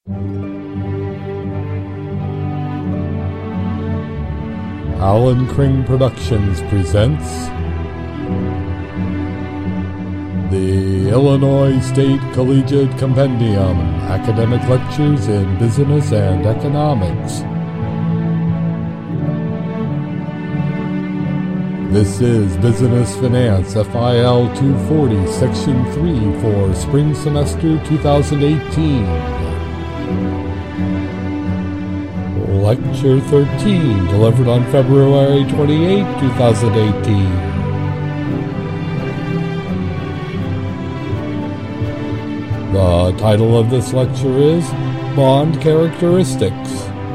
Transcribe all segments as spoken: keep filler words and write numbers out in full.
Alan Kring Productions presents the Illinois State Collegiate Compendium, Academic Lectures in Business and Economics. This is Business Finance F I L two forty, Section three for Spring Semester twenty eighteen. Lecture thirteen, delivered on February twenty-eighth, twenty eighteen. The title of this lecture is Bond Characteristics.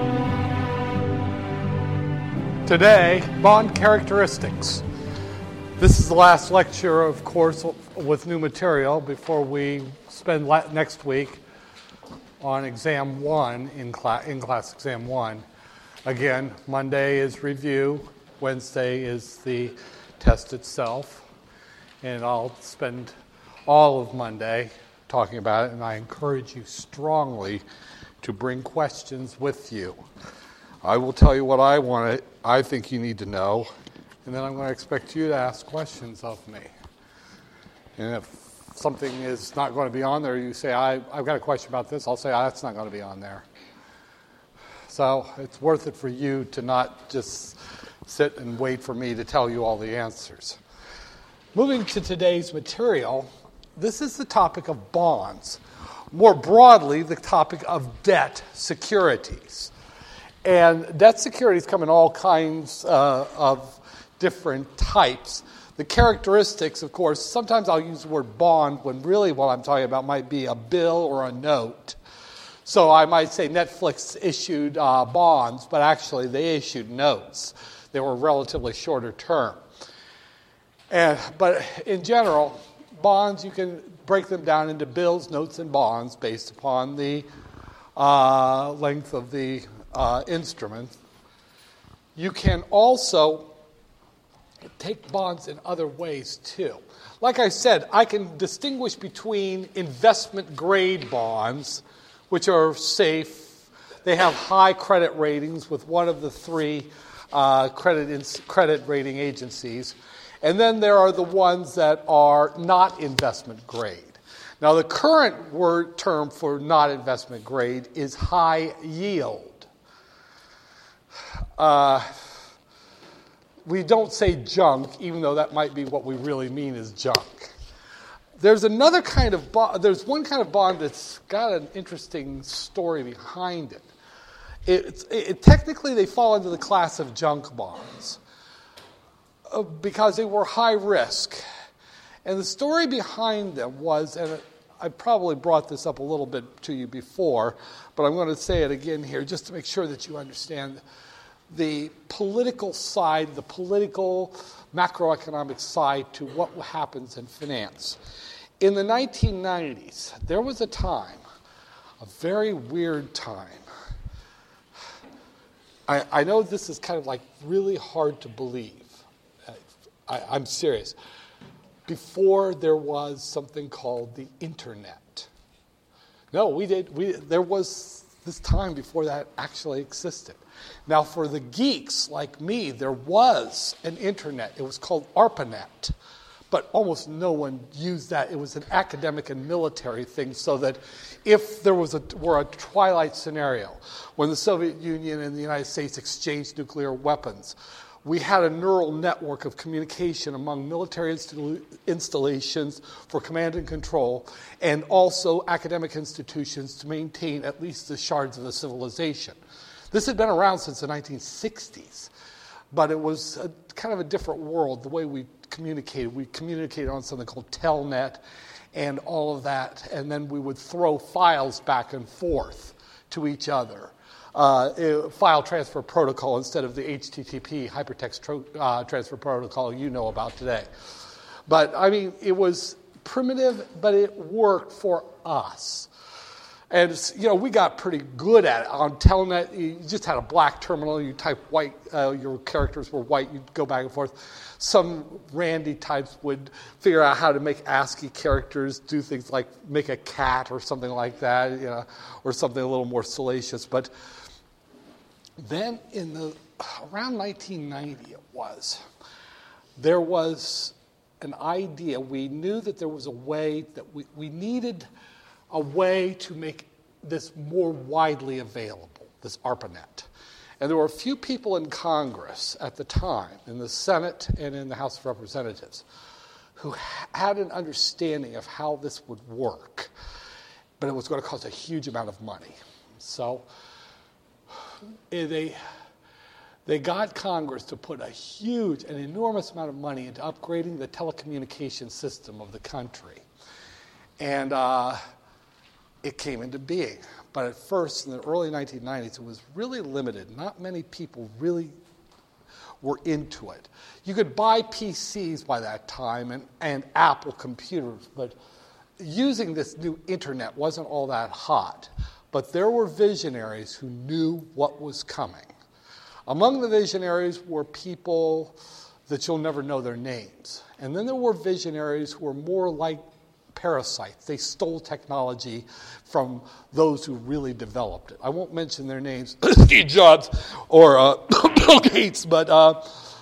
Today, bond characteristics. This is the last lecture, of course, with new material before we spend la- next week on exam one, in, cla- in class exam one. Again, Monday is review, Wednesday is the test itself, and I'll spend all of Monday talking about it, and I encourage you strongly to bring questions with you. I will tell you what I want to, I think you need to know, and then I'm going to expect you to ask questions of me. And if something is not going to be on there, you say, I, I've got a question about this, I'll say, oh, that's not going to be on there. So it's worth it for you to not just sit and wait for me to tell you all the answers. Moving to today's material, this is the topic of bonds. More broadly, the topic of debt securities. And debt securities come in all kinds uh, of different types. The characteristics, of course, sometimes I'll use the word bond when really what I'm talking about might be a bill or a note. So I might say Netflix issued uh, bonds, but actually they issued notes. They were relatively shorter term. And, but in general, bonds, you can break them down into bills, notes, and bonds based upon the uh, length of the uh, instrument. You can also take bonds in other ways, too. Like I said, I can distinguish between investment-grade bonds, which are safe. They have high credit ratings with one of the three uh, credit ins- credit rating agencies. And then there are the ones that are not investment-grade. Now, the current word term for not investment-grade is high yield. Uh, we don't say junk, even though that might be what we really mean is junk. There's another kind of bond, there's one kind of bond that's got an interesting story behind it. It, it, it technically, they fall into the class of junk bonds uh, because they were high risk. And the story behind them was, and I probably brought this up a little bit to you before, but I'm going to say it again here just to make sure that you understand the political side, the political macroeconomic side to what happens in finance. In the nineteen nineties, there was a time, a very weird time. I, I know this is kind of like really hard to believe. I, I'm serious. Before there was something called the internet. No, we did. We there was this time before that actually existed. Now, for the geeks like me, there was an internet. It was called ARPANET, but almost no one used that. It was an academic and military thing, so that if there was a were a twilight scenario, when the Soviet Union and the United States exchanged nuclear weapons, we had a neural network of communication among military insta- installations for command and control, and also academic institutions to maintain at least the shards of the civilization. This had been around since the nineteen sixties, but it was a, kind of a different world, the way we communicated. We communicated on something called Telnet and all of that, and then we would throw files back and forth to each other. Uh, file transfer protocol instead of the H T T P hypertext tro- uh, transfer protocol you know about today. But, I mean, it was primitive, but it worked for us. And, it's, you know, we got pretty good at it. On Telnet, you just had a black terminal. You type white, uh, your characters were white. You'd go back and forth. Some randy types would figure out how to make ASCII characters, do things like make a cat or something like that, you know, or something a little more salacious. But then in the, around nineteen ninety it was, there was an idea. We knew that there was a way that we, we needed a way to make this more widely available, this ARPANET. And there were a few people in Congress at the time, in the Senate and in the House of Representatives, who had an understanding of how this would work, but it was going to cost a huge amount of money. So they, they got Congress to put a huge, an enormous amount of money into upgrading the telecommunications system of the country. And uh, it came into being. But at first, in the early nineteen nineties, it was really limited. Not many people really were into it. You could buy P Cs by that time and, and Apple computers, but using this new internet wasn't all that hot. But there were visionaries who knew what was coming. Among the visionaries were people that you'll never know their names. And then there were visionaries who were more like parasites. They stole technology from those who really developed it. I won't mention their names, Steve Jobs or uh, Bill Gates, but uh,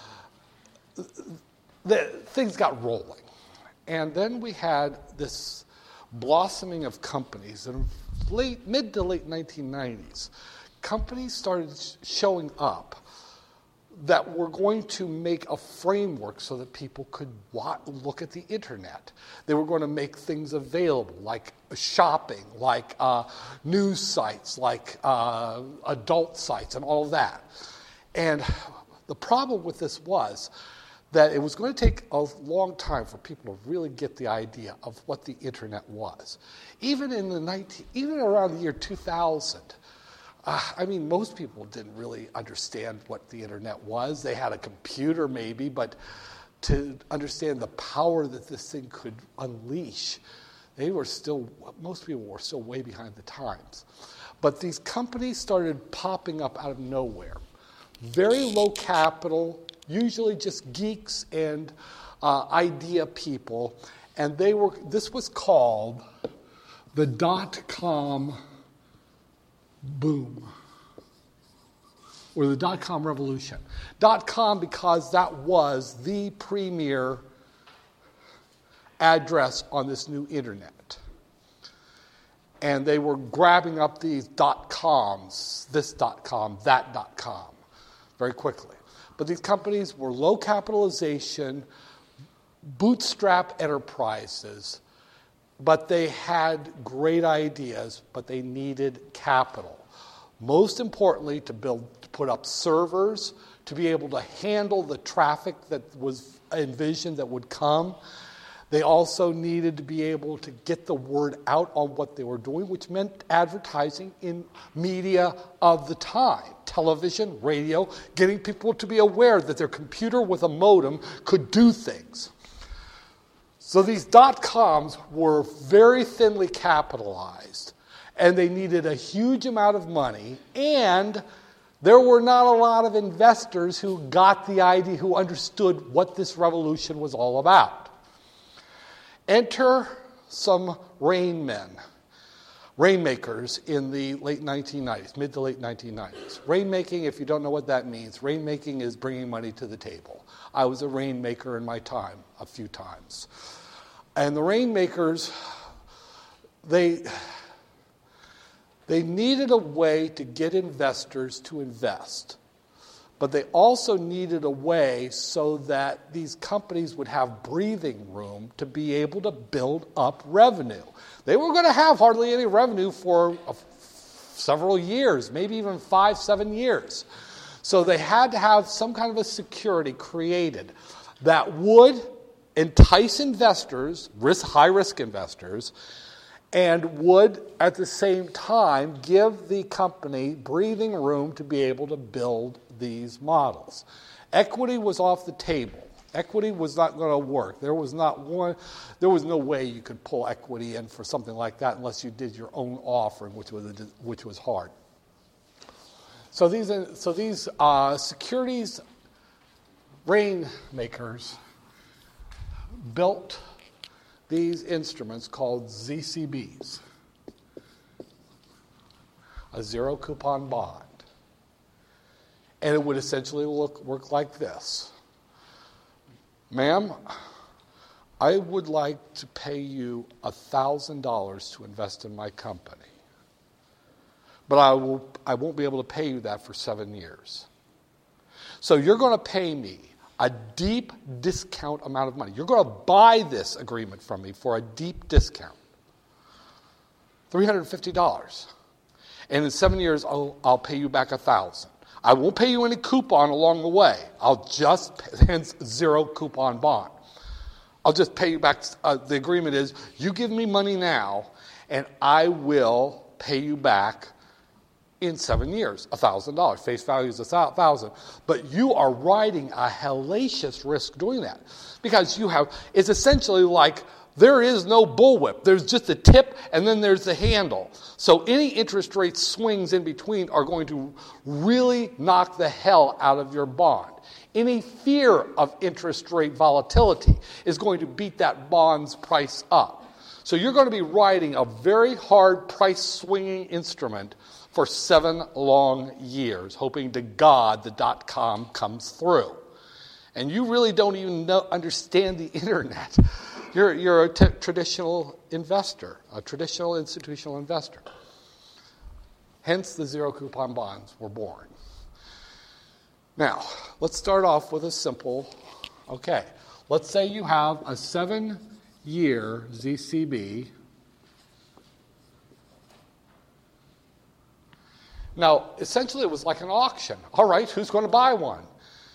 the, things got rolling. And then we had this blossoming of companies in late, mid to late nineteen nineties. Companies started showing up that were going to make a framework so that people could look at the internet. They were going to make things available, like shopping, like uh, news sites, like uh, adult sites, and all of that. And the problem with this was that it was going to take a long time for people to really get the idea of what the internet was. Even in the nineteen, even around the year two thousand, Uh, I mean, most people didn't really understand what the internet was. They had a computer maybe, but to understand the power that this thing could unleash, they were still, most people were still way behind the times. But these companies started popping up out of nowhere. Very low capital, usually just geeks and uh, idea people. And they were, this was called the dot-com boom, or the dot-com revolution. Dot-com because that was the premier address on this new internet. And they were grabbing up these dot-coms, this dot-com, that dot-com, very quickly. But these companies were low capitalization, bootstrap enterprises, but they had great ideas, but they needed capital. Most importantly, to build, to put up servers, to be able to handle the traffic that was envisioned that would come. They also needed to be able to get the word out on what they were doing, which meant advertising in media of the time. Television, radio, getting people to be aware that their computer with a modem could do things. So these dot-coms were very thinly capitalized, and they needed a huge amount of money, and there were not a lot of investors who got the idea, who understood what this revolution was all about. Enter some rainmen, rainmakers in the late nineteen nineties, mid to late nineteen nineties. Rainmaking, if you don't know what that means, rainmaking is bringing money to the table. I was a rainmaker in my time, a few times. And the rainmakers, they, they needed a way to get investors to invest. But they also needed a way so that these companies would have breathing room to be able to build up revenue. They were going to have hardly any revenue for a, several years, maybe even five, seven years. So they had to have some kind of a security created that would entice investors, risk, high-risk investors, and would, at the same time, give the company breathing room to be able to build these models. Equity was off the table. Equity was not going to work. There was not one, there was no way you could pull equity in for something like that unless you did your own offering, which was which was hard. So these so these uh, securities rainmakers built these instruments called Z C Bs, a zero coupon bond, and it would essentially look work like this. Ma'am, I would like to pay you one thousand dollars to invest in my company. But I, will, I won't be able to pay you that for seven years. So you're going to pay me a deep discount amount of money. You're going to buy this agreement from me for a deep discount. three hundred fifty dollars. And in seven years, I'll, I'll pay you back one thousand dollars. I won't pay you any coupon along the way. I'll just, hence zero coupon bond. I'll just pay you back. Uh, the agreement is you give me money now, and I will pay you back in seven years, one thousand dollars. Face value is one thousand dollars. But you are riding a hellacious risk doing that because you have, it's essentially like there is no bullwhip. There's just a tip and then there's the handle. So any interest rate swings in between are going to really knock the hell out of your bond. Any fear of interest rate volatility is going to beat that bond's price up. So you're going to be riding a very hard price swinging instrument for seven long years, hoping to God the dot-com comes through. And you really don't even know, understand the internet. You're, you're a t- traditional investor, a traditional institutional investor. Hence, the zero coupon bonds were born. Now, let's start off with a simple, okay, let's say you have a seven-year Z C B. Now, essentially, it was like an auction. All right, who's going to buy one?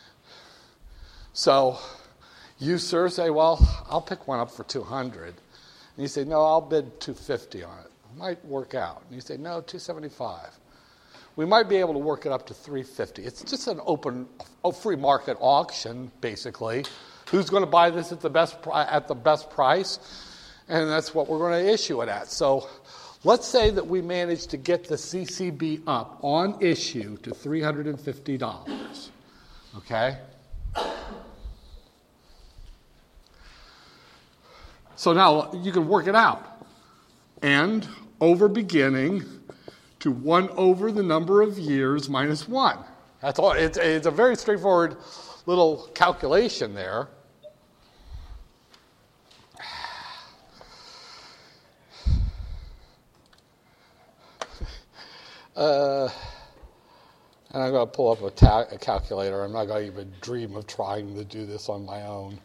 So you, sir, say, well, I'll pick one up for two hundred dollars. And you say, no, I'll bid two hundred fifty dollars on it. It might work out. And you say, no, two hundred seventy-five dollars. We might be able to work it up to three hundred fifty dollars. It's just an open, a free market auction, basically. Who's going to buy this at the best at the best price? And that's what we're going to issue it at. So let's say that we managed to get the C C B up on issue to three hundred fifty dollars. Okay? So now you can work it out. And over beginning to one over the number of years minus one. That's all. It's, it's a very straightforward little calculation there. Uh, and I'm going to pull up a, ta- a calculator. I'm not going to even dream of trying to do this on my own.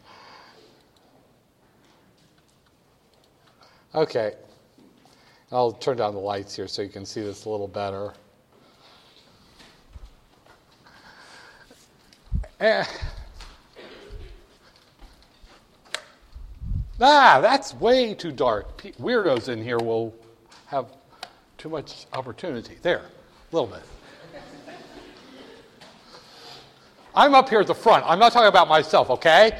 Okay. I'll turn down the lights here so you can see this a little better. Eh. Ah, that's way too dark. P- weirdos in here will have too much opportunity. There, a little bit. I'm up here at the front. I'm not talking about myself, okay?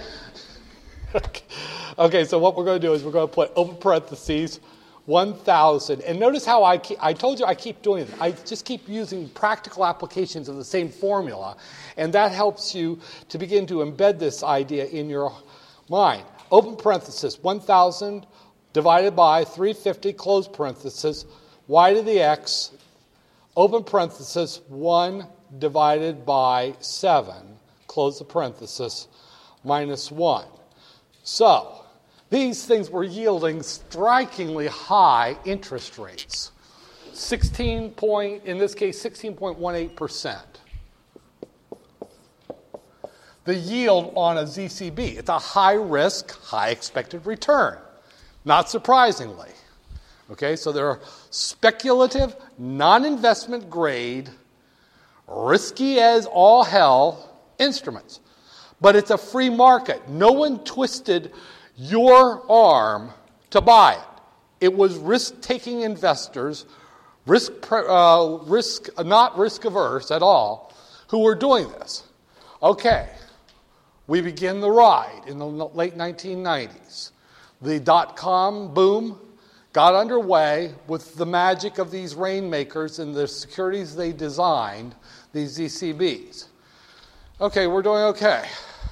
Okay, so what we're going to do is we're going to put open parentheses, one thousand. And notice how I keep, I told you I keep doing this. I just keep using practical applications of the same formula. And that helps you to begin to embed this idea in your mind. Open parenthesis, one thousand divided by three hundred fifty, close parenthesis, y to the x, open parenthesis, one divided by seven, close the parenthesis, minus one. So, these things were yielding strikingly high interest rates. sixteen point, in this case, sixteen point one eight percent. The yield on a Z C B, it's a high risk, high expected return. Not surprisingly. Okay, so they're speculative, non-investment grade, risky as all hell instruments. But it's a free market. No one twisted your arm to buy it. It was risk-taking investors, risk, uh, risk, not risk-averse at all, who were doing this. Okay, we begin the ride in the late nineteen nineties. The dot-com boom got underway with the magic of these rainmakers and the securities they designed, these Z C Bs. Okay, we're doing okay.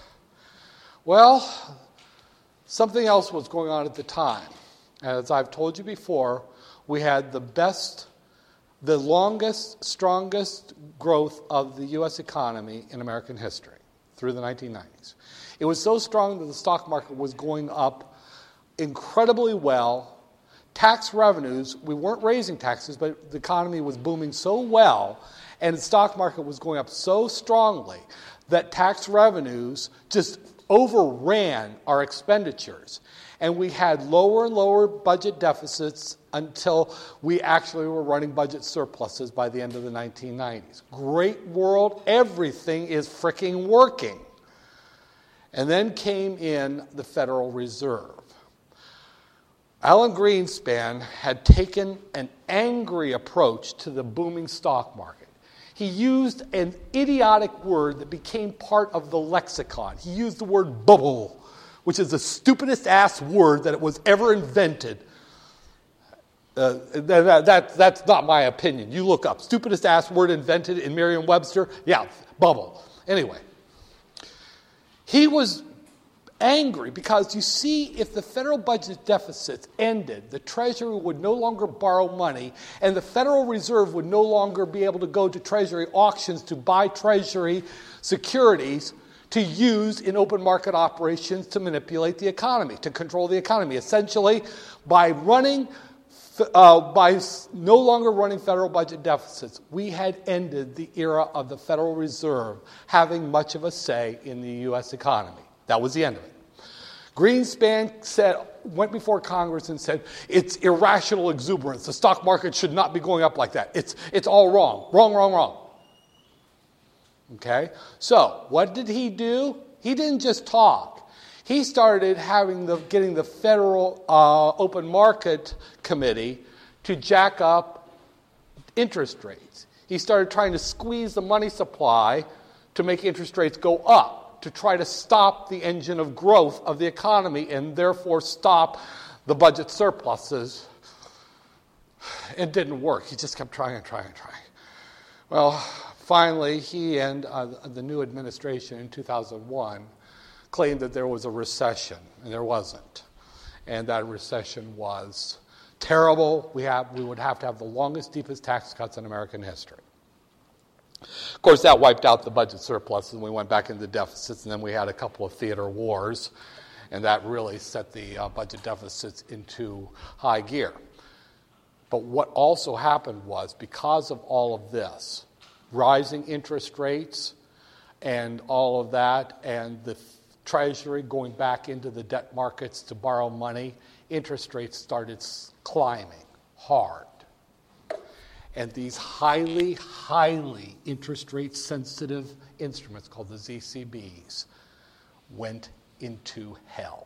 Well, something else was going on at the time. As I've told you before, we had the best, the longest, strongest growth of the U S economy in American history through the nineteen nineties. It was so strong that the stock market was going up incredibly well. Tax revenues, we weren't raising taxes, but the economy was booming so well, and the stock market was going up so strongly that tax revenues just overran our expenditures. And we had lower and lower budget deficits until we actually were running budget surpluses by the end of the nineteen nineties. Great world, everything is fricking working. And then came in the Federal Reserve. Alan Greenspan had taken an angry approach to the booming stock market. He used an idiotic word that became part of the lexicon. He used the word bubble, which is the stupidest ass word that was ever invented. Uh, that, that, that's not my opinion. You look up. Stupidest ass word invented in Merriam-Webster. Yeah, bubble. Anyway, he was angry because, you see, if the federal budget deficits ended, the Treasury would no longer borrow money, and the Federal Reserve would no longer be able to go to Treasury auctions to buy Treasury securities to use in open market operations to manipulate the economy, to control the economy. Essentially, by running, uh, by no longer running federal budget deficits, we had ended the era of the Federal Reserve having much of a say in the U S economy. That was the end of it. Greenspan said, went before Congress and said, it's irrational exuberance. The stock market should not be going up like that. It's, it's all wrong. Wrong, wrong, wrong. Okay? So, what did he do? He didn't just talk. He started having the, getting the Federal uh, Open Market Committee to jack up interest rates. He started trying to squeeze the money supply to make interest rates go up, to try to stop the engine of growth of the economy and therefore stop the budget surpluses. It didn't work. He just kept trying and trying and trying. Well, finally, he and uh, the new administration in two thousand one claimed that there was a recession, and there wasn't. And that recession was terrible. We, have, we would have to have the longest, deepest tax cuts in American history. Of course, that wiped out the budget surplus, and we went back into deficits, and then we had a couple of theater wars, and that really set the uh, budget deficits into high gear. But what also happened was, because of all of this, rising interest rates and all of that, and the Treasury going back into the debt markets to borrow money, interest rates started climbing hard. And these highly, highly interest rate sensitive instruments called the Z C Bs went into hell.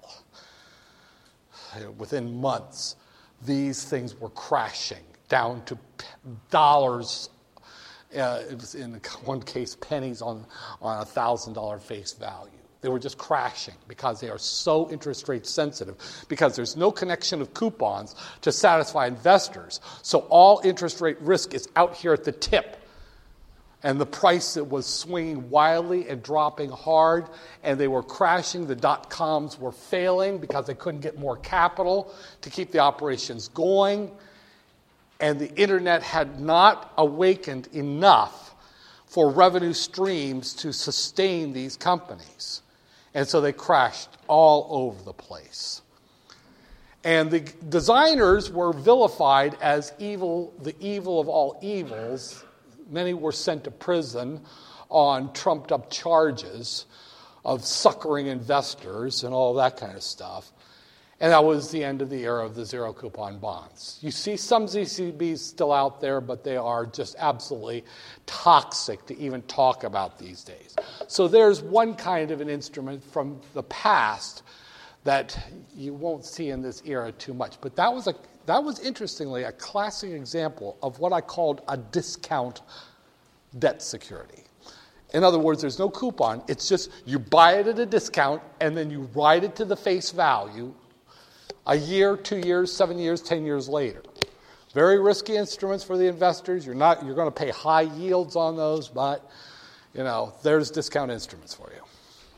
Within months, these things were crashing down to dollars, uh, it was in one case pennies on, on a one thousand dollars face value. They were just crashing because they are so interest rate sensitive, because there's no connection of coupons to satisfy investors. So all interest rate risk is out here at the tip. And the price it was swinging wildly and dropping hard, and they were crashing. The dot-coms were failing because they couldn't get more capital to keep the operations going. And the internet had not awakened enough for revenue streams to sustain these companies. And so they crashed all over the place. And the designers were vilified as evil, the evil of all evils. Many were sent to prison on trumped-up charges of suckering investors and all that kind of stuff. And that was the end of the era of the zero-coupon bonds. You see some Z C Bs still out there, but they are just absolutely toxic to even talk about these days. So there's one kind of an instrument from the past that you won't see in this era too much. But that was, a, that was interestingly, a classic example of what I called a discount debt security. In other words, there's no coupon. It's just you buy it at a discount and then you ride it to the face value a year, two years, seven years, ten years later. Very risky instruments for the investors. You're not, you're going to pay high yields on those, but, you know, there's discount instruments for you.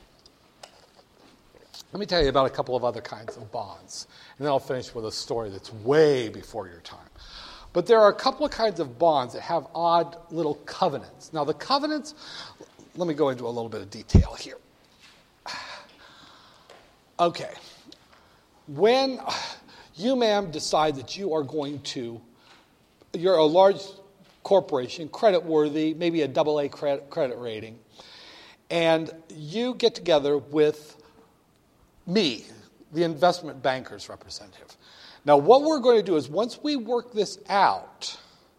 Let me tell you about a couple of other kinds of bonds, and then I'll finish with a story that's way before your time. But there are a couple of kinds of bonds that have odd little covenants. Now, the covenants, let me go into a little bit of detail here. Okay. When you, ma'am, decide that you are going to, you're a large corporation, credit-worthy, maybe a double A credit, credit rating, and you get together with me, the investment banker's representative. Now, what we're going to do is once we work this out,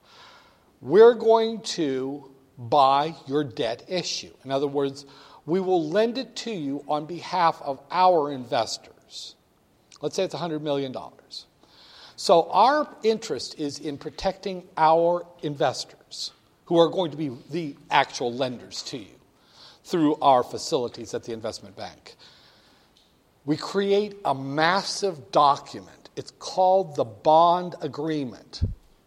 we're going to buy your debt issue. In other words, we will lend it to you on behalf of our investors. Let's say it's one hundred million dollars. So our interest is in protecting our investors, who are going to be the actual lenders to you through our facilities at the investment bank. We create a massive document. It's called the bond agreement.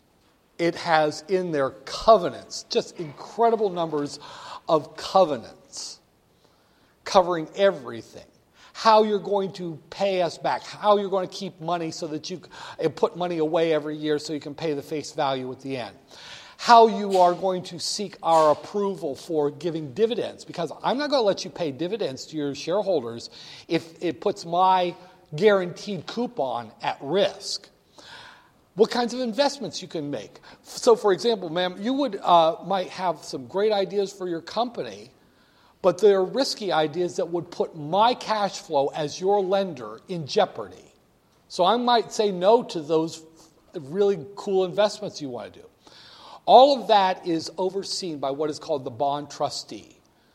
It has in there covenants, just incredible numbers of covenants covering everything. How you're going to pay us back, how you're going to keep money so that you put money away every year so you can pay the face value at the end. How you are going to seek our approval for giving dividends, because I'm not going to let you pay dividends to your shareholders if it puts my guaranteed coupon at risk. What kinds of investments you can make. So, for example, ma'am, you would uh, might have some great ideas for your company, but they're risky ideas that would put my cash flow as your lender in jeopardy. So I might say no to those really cool investments you want to do. All of that is overseen by what is called the bond trustee,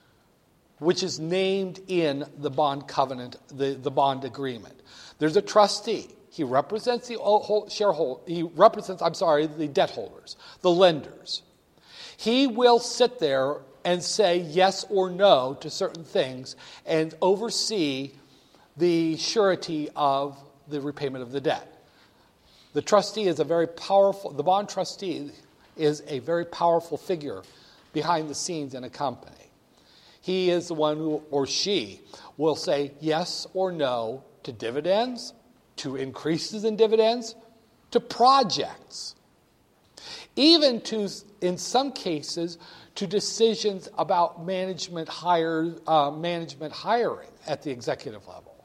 which is named in the bond covenant, the, the bond agreement. There's a trustee. He represents the shareholder. He represents, I'm sorry, the debt holders, the lenders. He will sit there and say yes or no to certain things and oversee the surety of the repayment of the debt. The trustee is a very powerful, the bond trustee is a very powerful figure behind the scenes in a company. He is the one who, or she, will say yes or no to dividends, to increases in dividends, to projects, even to, in some cases, to decisions about management hire, uh, management hiring at the executive level.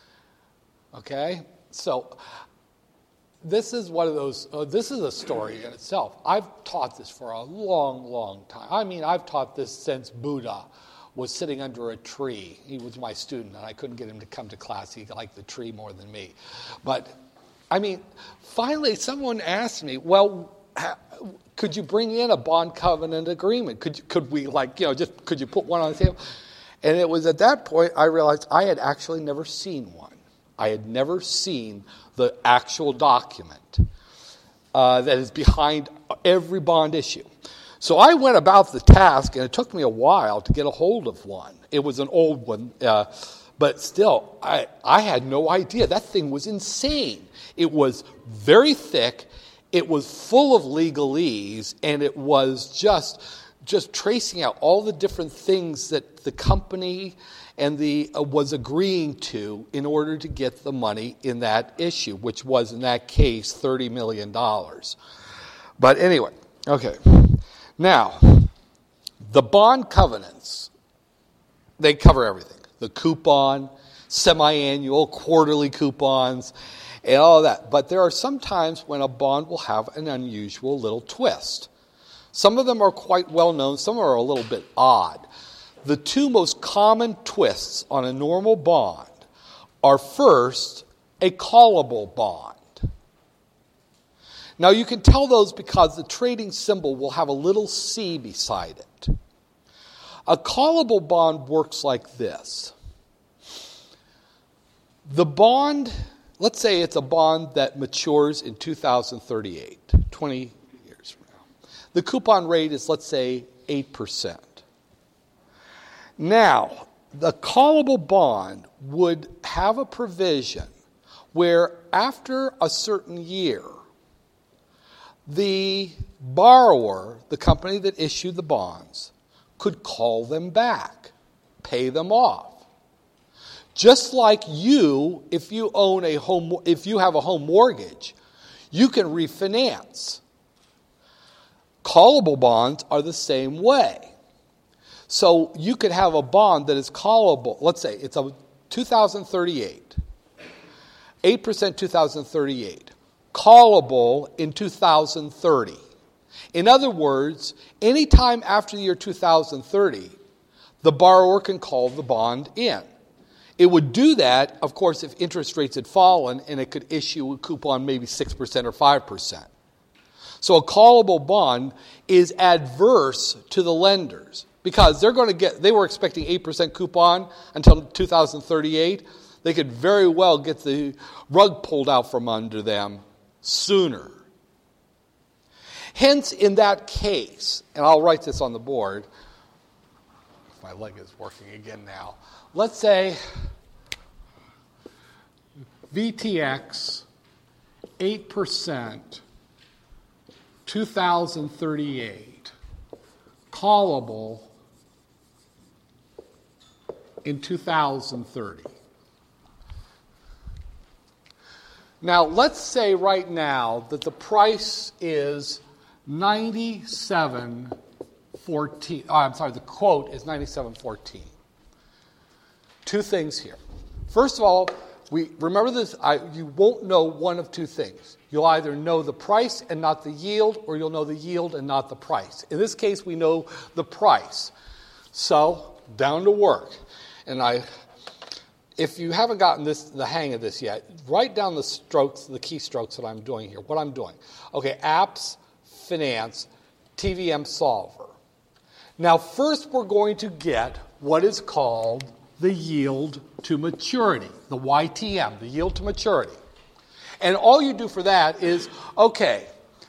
Okay? So this is one of those, uh, this is a story in itself. I've taught this for a long, long time. I mean, I've taught this since Buddha was sitting under a tree. He was my student, and I couldn't get him to come to class. He liked the tree more than me. But, I mean, finally someone asked me, well, could you bring in a bond covenant agreement? Could you, could we, like, you know, just, could you put one on the table? And it was at that point I realized I had actually never seen one. I had never seen the actual document uh, that is behind every bond issue. So I went about the task, and it took me a while to get a hold of one. It was an old one, uh, but still, I, I had no idea. That thing was insane. It was very thick. It was full of legalese, and it was just, just tracing out all the different things that the company and the uh, was agreeing to in order to get the money in that issue, which was, in that case, thirty million dollars. But anyway, okay. Now, the bond covenants, they cover everything. The coupon, semi-annual, quarterly coupons, and all of that. But there are some times when a bond will have an unusual little twist. Some of them are quite well known. Some are a little bit odd. The two most common twists on a normal bond are, first, a callable bond. Now, you can tell those because the trading symbol will have a little C beside it. A callable bond works like this. The bond, let's say it's a bond that matures in two thousand thirty-eight, twenty years from now. The coupon rate is, let's say, eight percent. Now, the callable bond would have a provision where after a certain year, the borrower, the company that issued the bonds, could call them back, pay them off. Just like you, if you own a home, if you have a home mortgage, you can refinance. Callable bonds are the same way. So you could have a bond that is callable. Let's say it's a two thousand thirty-eight, eight percent two thousand thirty-eight, callable in two thousand thirty. In other words, anytime after the year two thousand thirty, the borrower can call the bond in. It would do that, of course, if interest rates had fallen and it could issue a coupon maybe six percent or five percent. So a callable bond is adverse to the lenders because they're going to get, they were expecting eight percent coupon until two thousand thirty-eight. They could very well get the rug pulled out from under them sooner. Hence, in that case, and I'll write this on the board. My leg is working again now. Let's say V T X, eight percent, two thousand thirty-eight, callable in two thousand thirty. Now, let's say right now that the price is ninety-seven fourteen. Oh, I'm sorry, the quote is ninety-seven fourteen. Two things here. First of all, we remember this. I, you won't know one of two things. You'll either know the price and not the yield, or you'll know the yield and not the price. In this case, we know the price. So, down to work. And I, if you haven't gotten this, the hang of this yet, write down the strokes, the key strokes that I'm doing here. What I'm doing. Okay, apps, finance, T V M solver. Now, first we're going to get what is called the yield to maturity, the Y T M, the yield to maturity. And all you do for that is, okay,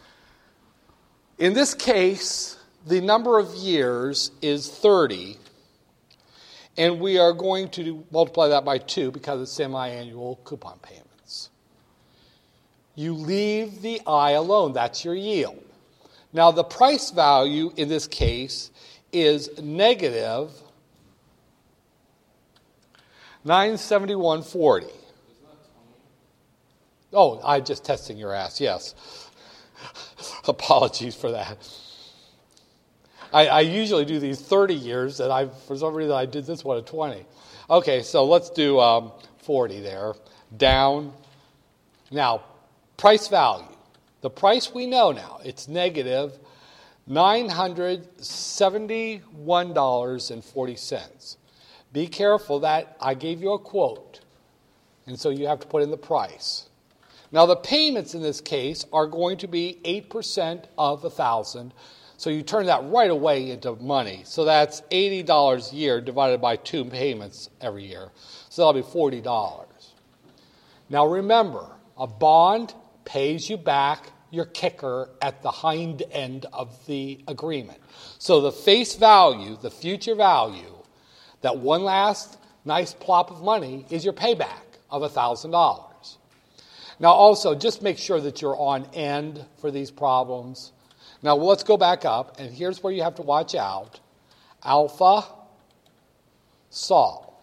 in this case, the number of years is thirty, and we are going to multiply that by two because it's semi-annual coupon payments. You leave the I alone. That's your yield. Now, the price value in this case is negative nine seventy-one forty. Oh, I'm just testing your ass, yes. Apologies for that. I, I usually do these thirty years, and I, for some reason I did this one at twenty. Okay, so let's do um, forty there. Down. Now, price value. The price we know now, it's negative nine hundred seventy-one dollars and forty cents. Be careful that I gave you a quote, and so you have to put in the price. Now, the payments in this case are going to be eight percent of one thousand dollars, so you turn that right away into money. So that's eighty dollars a year divided by two payments every year. So that'll be forty dollars. Now, remember, a bond pays you back your kicker at the hind end of the agreement. So the face value, the future value, that one last nice plop of money is your payback of one thousand dollars. Now also, just make sure that you're on end for these problems. Now let's go back up, and here's where you have to watch out. Alpha, solve.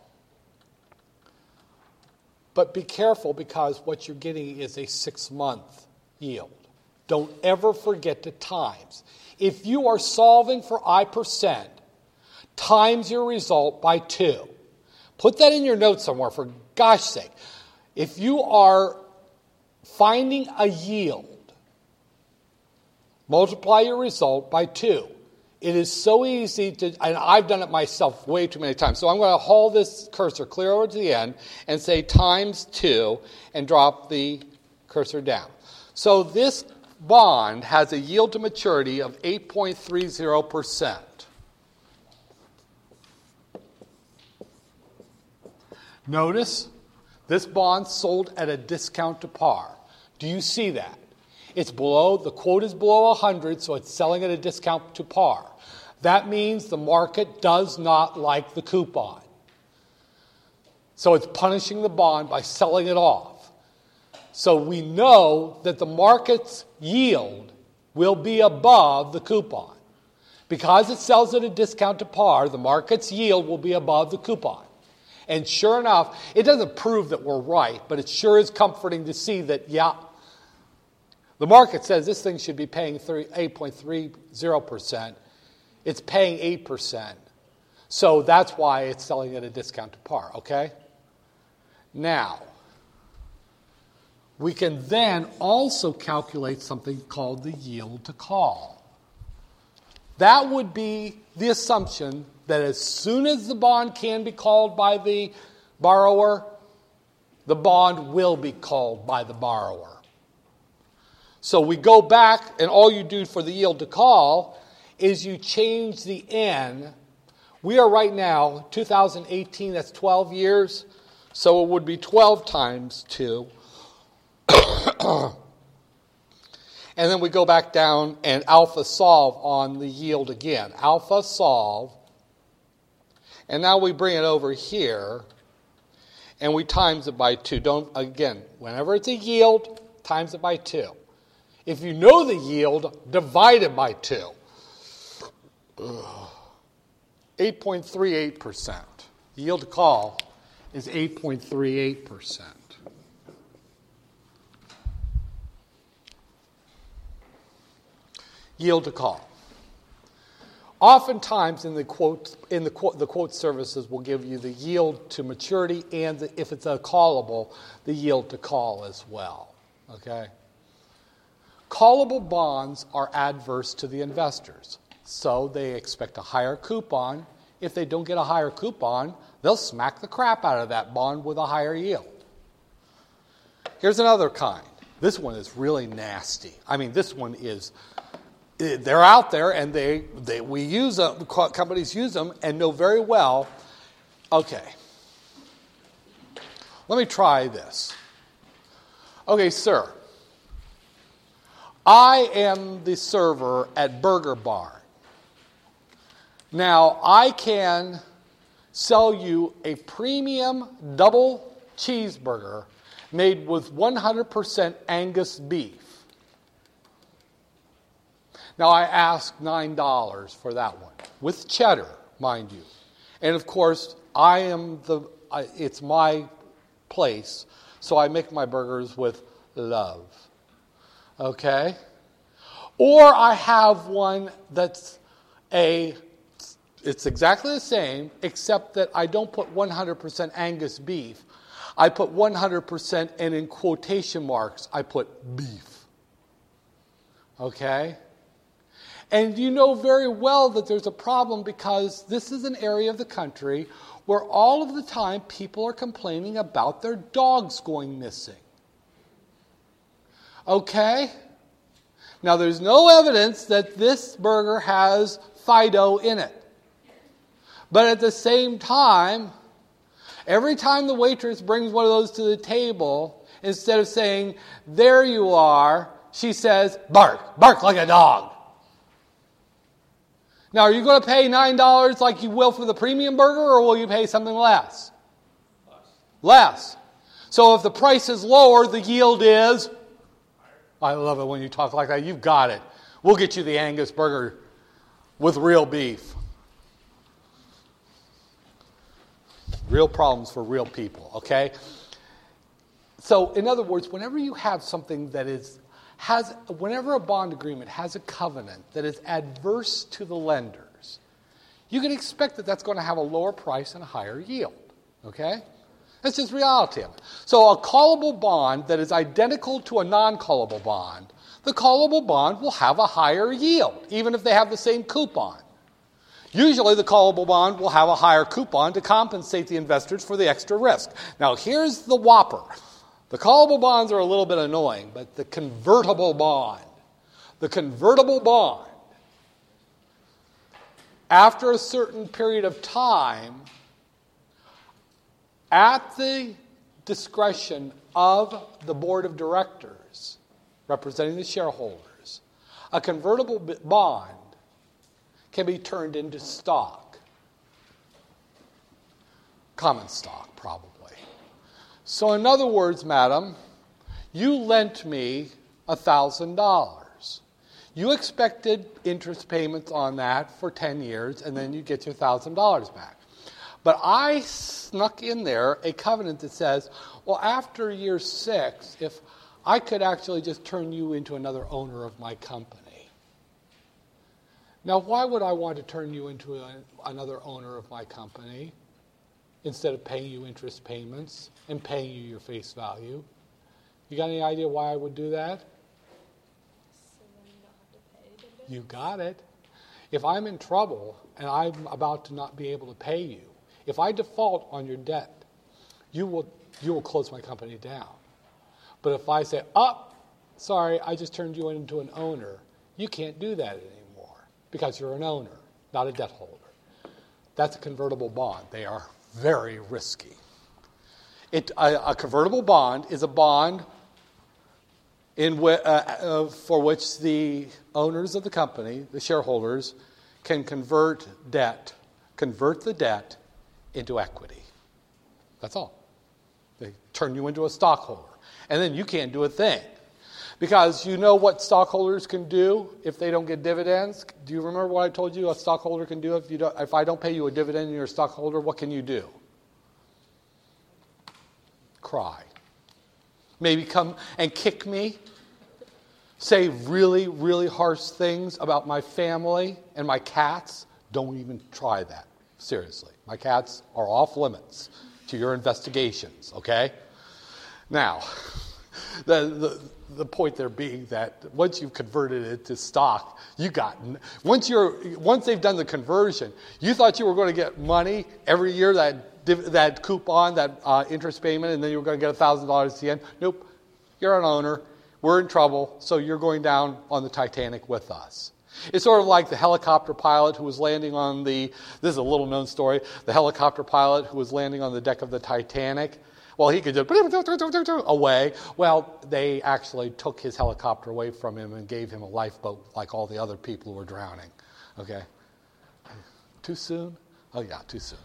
But be careful because what you're getting is a six-month yield. Don't ever forget the times. If you are solving for I percent, times your result by two. Put that in your notes somewhere, for gosh sake. If you are finding a yield, multiply your result by two. It is so easy to, and I've done it myself way too many times. So I'm going to haul this cursor clear over to the end and say times two and drop the cursor down. So this bond has a yield to maturity of eight point three zero percent. Notice this bond sold at a discount to par. Do you see that? It's below, the quote is below one hundred, so it's selling at a discount to par. That means the market does not like the coupon. So it's punishing the bond by selling it off. So we know that the market's yield will be above the coupon. Because it sells at a discount to par, the market's yield will be above the coupon. And sure enough, it doesn't prove that we're right, but it sure is comforting to see that, yeah, the market says this thing should be paying eight point three zero percent. It's paying eight percent. So that's why it's selling at a discount to par, okay? Now, we can then also calculate something called the yield to call. That would be the assumption that as soon as the bond can be called by the borrower, the bond will be called by the borrower. So we go back, and all you do for the yield to call is you change the N. We are right now, two thousand eighteen, that's twelve years, so it would be twelve times two. And then we go back down and alpha solve on the yield again. Alpha solve. And now we bring it over here and we times it by two. Don't, again, whenever it's a yield, times it by two. If you know the yield, divide it by two. eight point three eight percent. Yield to call is eight point three eight percent. Yield to call. Oftentimes in the quote, in the quote, the quote services will give you the yield to maturity and the, if it's a callable, the yield to call as well. Okay? Callable bonds are adverse to the investors, so they expect a higher coupon. If they don't get a higher coupon, they'll smack the crap out of that bond with a higher yield. Here's another kind. This one is really nasty. I mean, this one is... They're out there, and they, they we use them, companies use them, and know very well, okay, let me try this. Okay, sir, I am the server at Burger Barn. Now, I can sell you a premium double cheeseburger made with one hundred percent Angus beef. Now, I ask nine dollars for that one, with cheddar, mind you. And, of course, I am the, I, it's my place, so I make my burgers with love. Okay? Or I have one that's a, it's exactly the same, except that I don't put one hundred percent Angus beef. I put one hundred percent, and in quotation marks, I put beef. Okay? And you know very well that there's a problem because this is an area of the country where all of the time people are complaining about their dogs going missing. Okay? Now there's no evidence that this burger has Fido in it. But at the same time, every time the waitress brings one of those to the table, instead of saying, "There you are," she says, "Bark, bark like a dog." Now, are you going to pay nine dollars like you will for the premium burger, or will you pay something less? Less. Less. So if the price is lower, the yield is? I love it when you talk like that. You've got it. We'll get you the Angus burger with real beef. Real problems for real people, okay? So, in other words, whenever you have something that is Has, whenever a bond agreement has a covenant that is adverse to the lenders, you can expect that that's going to have a lower price and a higher yield. Okay? That's just reality of it. So a callable bond that is identical to a non-callable bond, the callable bond will have a higher yield, even if they have the same coupon. Usually the callable bond will have a higher coupon to compensate the investors for the extra risk. Now here's the whopper. The callable bonds are a little bit annoying, but the convertible bond, the convertible bond, after a certain period of time, at the discretion of the board of directors representing the shareholders, a convertible bond can be turned into stock. Common stock, probably. So in other words, madam, you lent me one thousand dollars. You expected interest payments on that for ten years, and then you get your one thousand dollars back. But I snuck in there a covenant that says, well, after year six, if I could actually just turn you into another owner of my company. Now, why would I want to turn you into a, another owner of my company instead of paying you interest payments and paying you your face value? You got any idea why I would do that? So then you don't have to pay dividends? You got it. If I'm in trouble and I'm about to not be able to pay you, if I default on your debt, you will you will close my company down. But if I say, oh, sorry, I just turned you into an owner, you can't do that anymore because you're an owner, not a debt holder. That's a convertible bond. They are very risky. It, a, a convertible bond is a bond in wh- uh, uh, for which the owners of the company, the shareholders, can convert debt, convert the debt into equity. That's all. They turn you into a stockholder. And then you can't do a thing. Because you know what stockholders can do if they don't get dividends? Do you remember what I told you a stockholder can do if you don't, if I don't pay you a dividend and you're a stockholder? What can you do? Cry. Maybe come and kick me. Say really, really harsh things about my family and my cats. Don't even try that. Seriously. My cats are off limits to your investigations, okay? Now, the, the the point there being that once you've converted it to stock, you got once you're once they've done the conversion, you thought you were going to get money every year, that that coupon, that uh, interest payment, and then you were going to get a thousand dollars at the end. Nope, you're an owner. We're in trouble, so you're going down on the Titanic with us. It's sort of like the helicopter pilot who was landing on the, this is a little known story, the helicopter pilot who was landing on the deck of the Titanic. Well, he could just away. Well, they actually took his helicopter away from him and gave him a lifeboat like all the other people who were drowning. Okay? Too soon? Oh, yeah, too soon.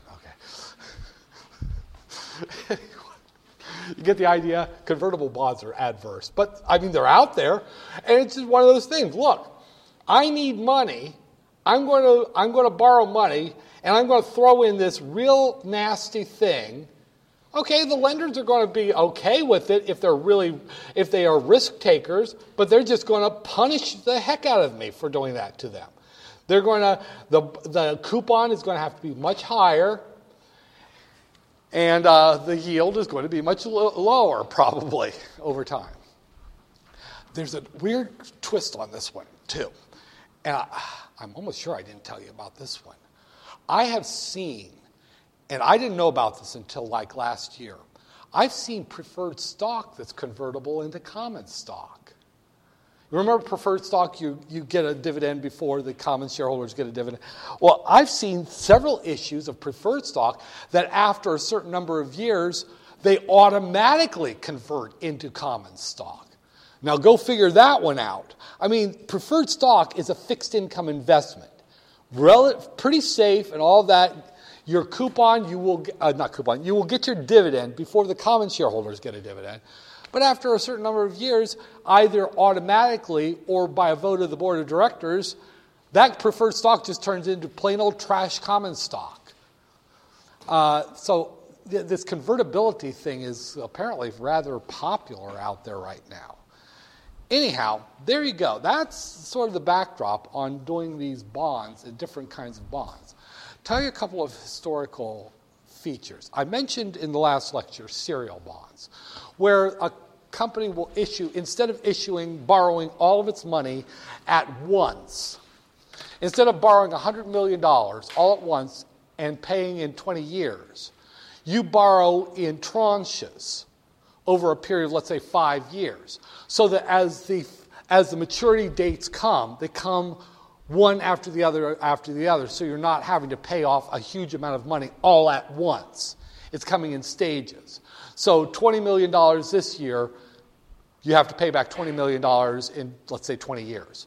Okay. You get the idea? Convertible bonds are adverse. But, I mean, they're out there, and it's just one of those things. Look, I need money. I'm going to I'm going to borrow money, and I'm going to throw in this real nasty thing. Okay, the lenders are going to be okay with it if they're really if they are risk takers, but they're just going to punish the heck out of me for doing that to them. They're going to the the coupon is going to have to be much higher, and uh, the yield is going to be much lo- lower probably over time. There's a weird twist on this one too. And I, I'm almost sure I didn't tell you about this one. I have seen, and I didn't know about this until like last year, I've seen preferred stock that's convertible into common stock. You remember preferred stock, you, you get a dividend before the common shareholders get a dividend. Well, I've seen several issues of preferred stock that after a certain number of years, they automatically convert into common stock. Now, go figure that one out. I mean, preferred stock is a fixed income investment. Rel- pretty safe and all that. Your coupon, you will uh, not coupon, you will get your dividend before the common shareholders get a dividend. But after a certain number of years, either automatically or by a vote of the board of directors, that preferred stock just turns into plain old trash common stock. Uh, so th- this convertibility thing is apparently rather popular out there right now. Anyhow, there you go. That's sort of the backdrop on doing these bonds and different kinds of bonds. Tell you a couple of historical features. I mentioned in the last lecture serial bonds, where a company will issue, instead of issuing, borrowing all of its money at once, instead of borrowing one hundred million dollars all at once and paying in twenty years, you borrow in tranches over a period of, let's say, five years. So that as the as the maturity dates come, they come one after the other after the other. So you're not having to pay off a huge amount of money all at once. It's coming in stages. So twenty million dollars this year, you have to pay back twenty million dollars in, let's say, twenty years.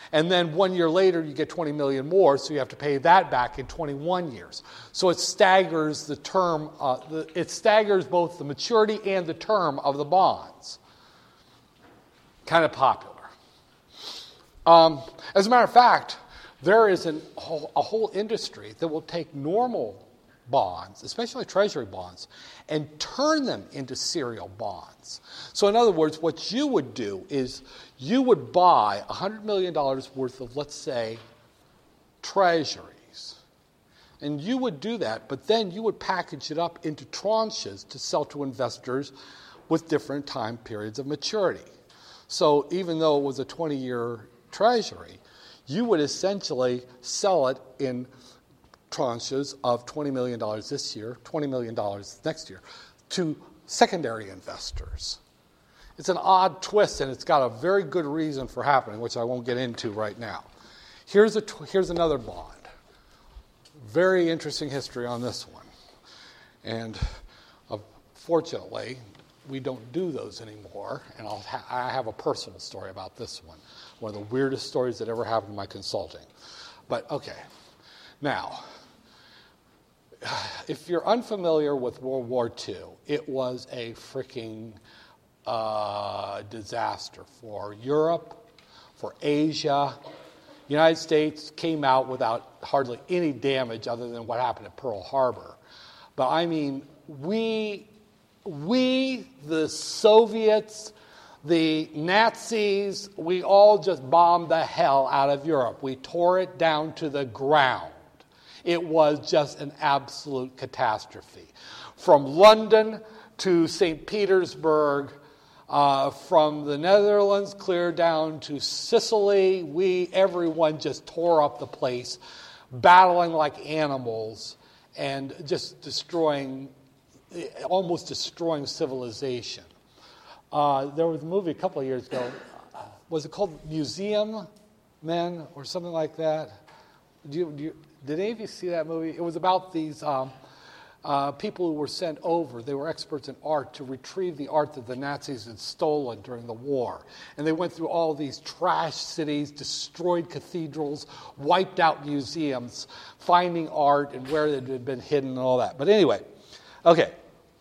And then one year later, you get twenty million more, so you have to pay that back in twenty-one years. So it staggers the term, uh, the, it staggers both the maturity and the term of the bonds. Kind of popular. Um, as a matter of fact, there is an, a whole industry that will take normal bonds, especially treasury bonds, and turn them into serial bonds. So in other words, what you would do is you would buy one hundred million dollars worth of, let's say, treasuries. And you would do that, but then you would package it up into tranches to sell to investors with different time periods of maturity. So even though it was a twenty-year treasury, you would essentially sell it in tranches of twenty million dollars this year, twenty million dollars next year, to secondary investors. It's an odd twist, and it's got a very good reason for happening, which I won't get into right now. Here's, a tw- here's another bond. Very interesting history on this one. And uh, fortunately, we don't do those anymore, and I'll ha- I have a personal story about this one. One of the weirdest stories that ever happened in my consulting. But, okay. Now, if you're unfamiliar with World War Two, it was a freaking uh, disaster for Europe, for Asia. The United States came out without hardly any damage other than what happened at Pearl Harbor. But I mean, we, we, the Soviets, the Nazis, we all just bombed the hell out of Europe. We tore it down to the ground. It was just an absolute catastrophe. From London to Saint Petersburg, uh, from the Netherlands clear down to Sicily, we, everyone just tore up the place, battling like animals and just destroying, almost destroying civilization. Uh, there was a movie a couple of years ago. Was it called Museum Men or something like that? Do you, do you, did any of you see that movie? It was about these um, uh, people who were sent over. They were experts in art to retrieve the art that the Nazis had stolen during the war. And they went through all these trash cities, destroyed cathedrals, wiped out museums, finding art and where it had been hidden and all that. But anyway, okay.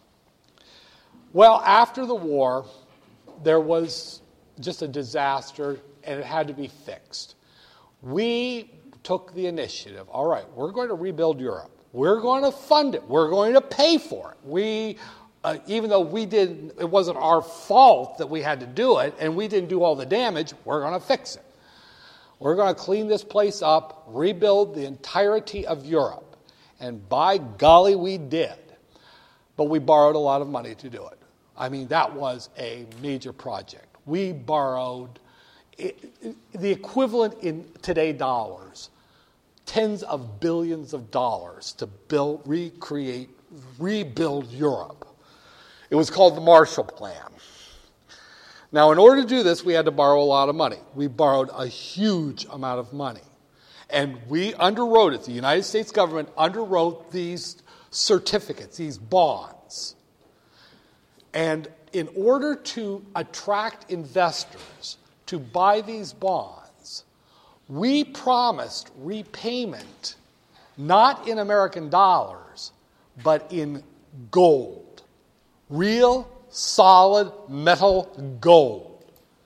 Well, after the war, there was just a disaster, and it had to be fixed. We took the initiative. All right, we're going to rebuild Europe. We're going to fund it. We're going to pay for it. We, uh, even though we did, it wasn't our fault that we had to do it, and we didn't do all the damage, we're going to fix it. We're going to clean this place up, rebuild the entirety of Europe. And by golly, we did. But we borrowed a lot of money to do it. I mean, that was a major project. We borrowed it, it, the equivalent in today dollars, tens of billions of dollars to build, recreate, rebuild Europe. It was called the Marshall Plan. Now, in order to do this, we had to borrow a lot of money. We borrowed a huge amount of money. And we underwrote it. The United States government underwrote these certificates, these bonds. And in order to attract investors to buy these bonds, we promised repayment not in American dollars, but in gold. Real, solid, metal gold.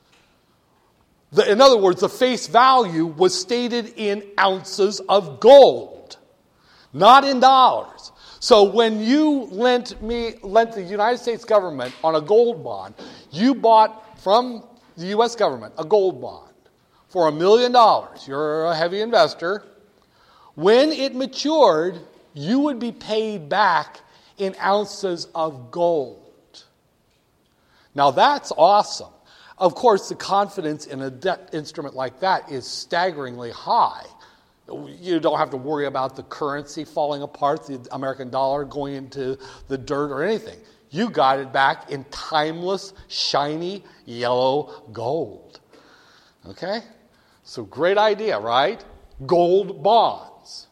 The, in other words, the face value was stated in ounces of gold, not in dollars. So when you lent me, lent the United States government on a gold bond, you bought from the U S government a gold bond for a million dollars. You're a heavy investor. When it matured, you would be paid back in ounces of gold. Now that's awesome. Of course, the confidence in a debt instrument like that is staggeringly high. You don't have to worry about the currency falling apart, the American dollar going into the dirt or anything. You got it back in timeless, shiny, yellow gold. Okay? So great idea, right? Gold bonds.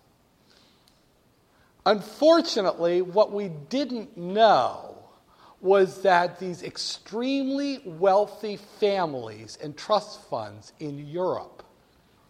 Unfortunately, what we didn't know was that these extremely wealthy families and trust funds in Europe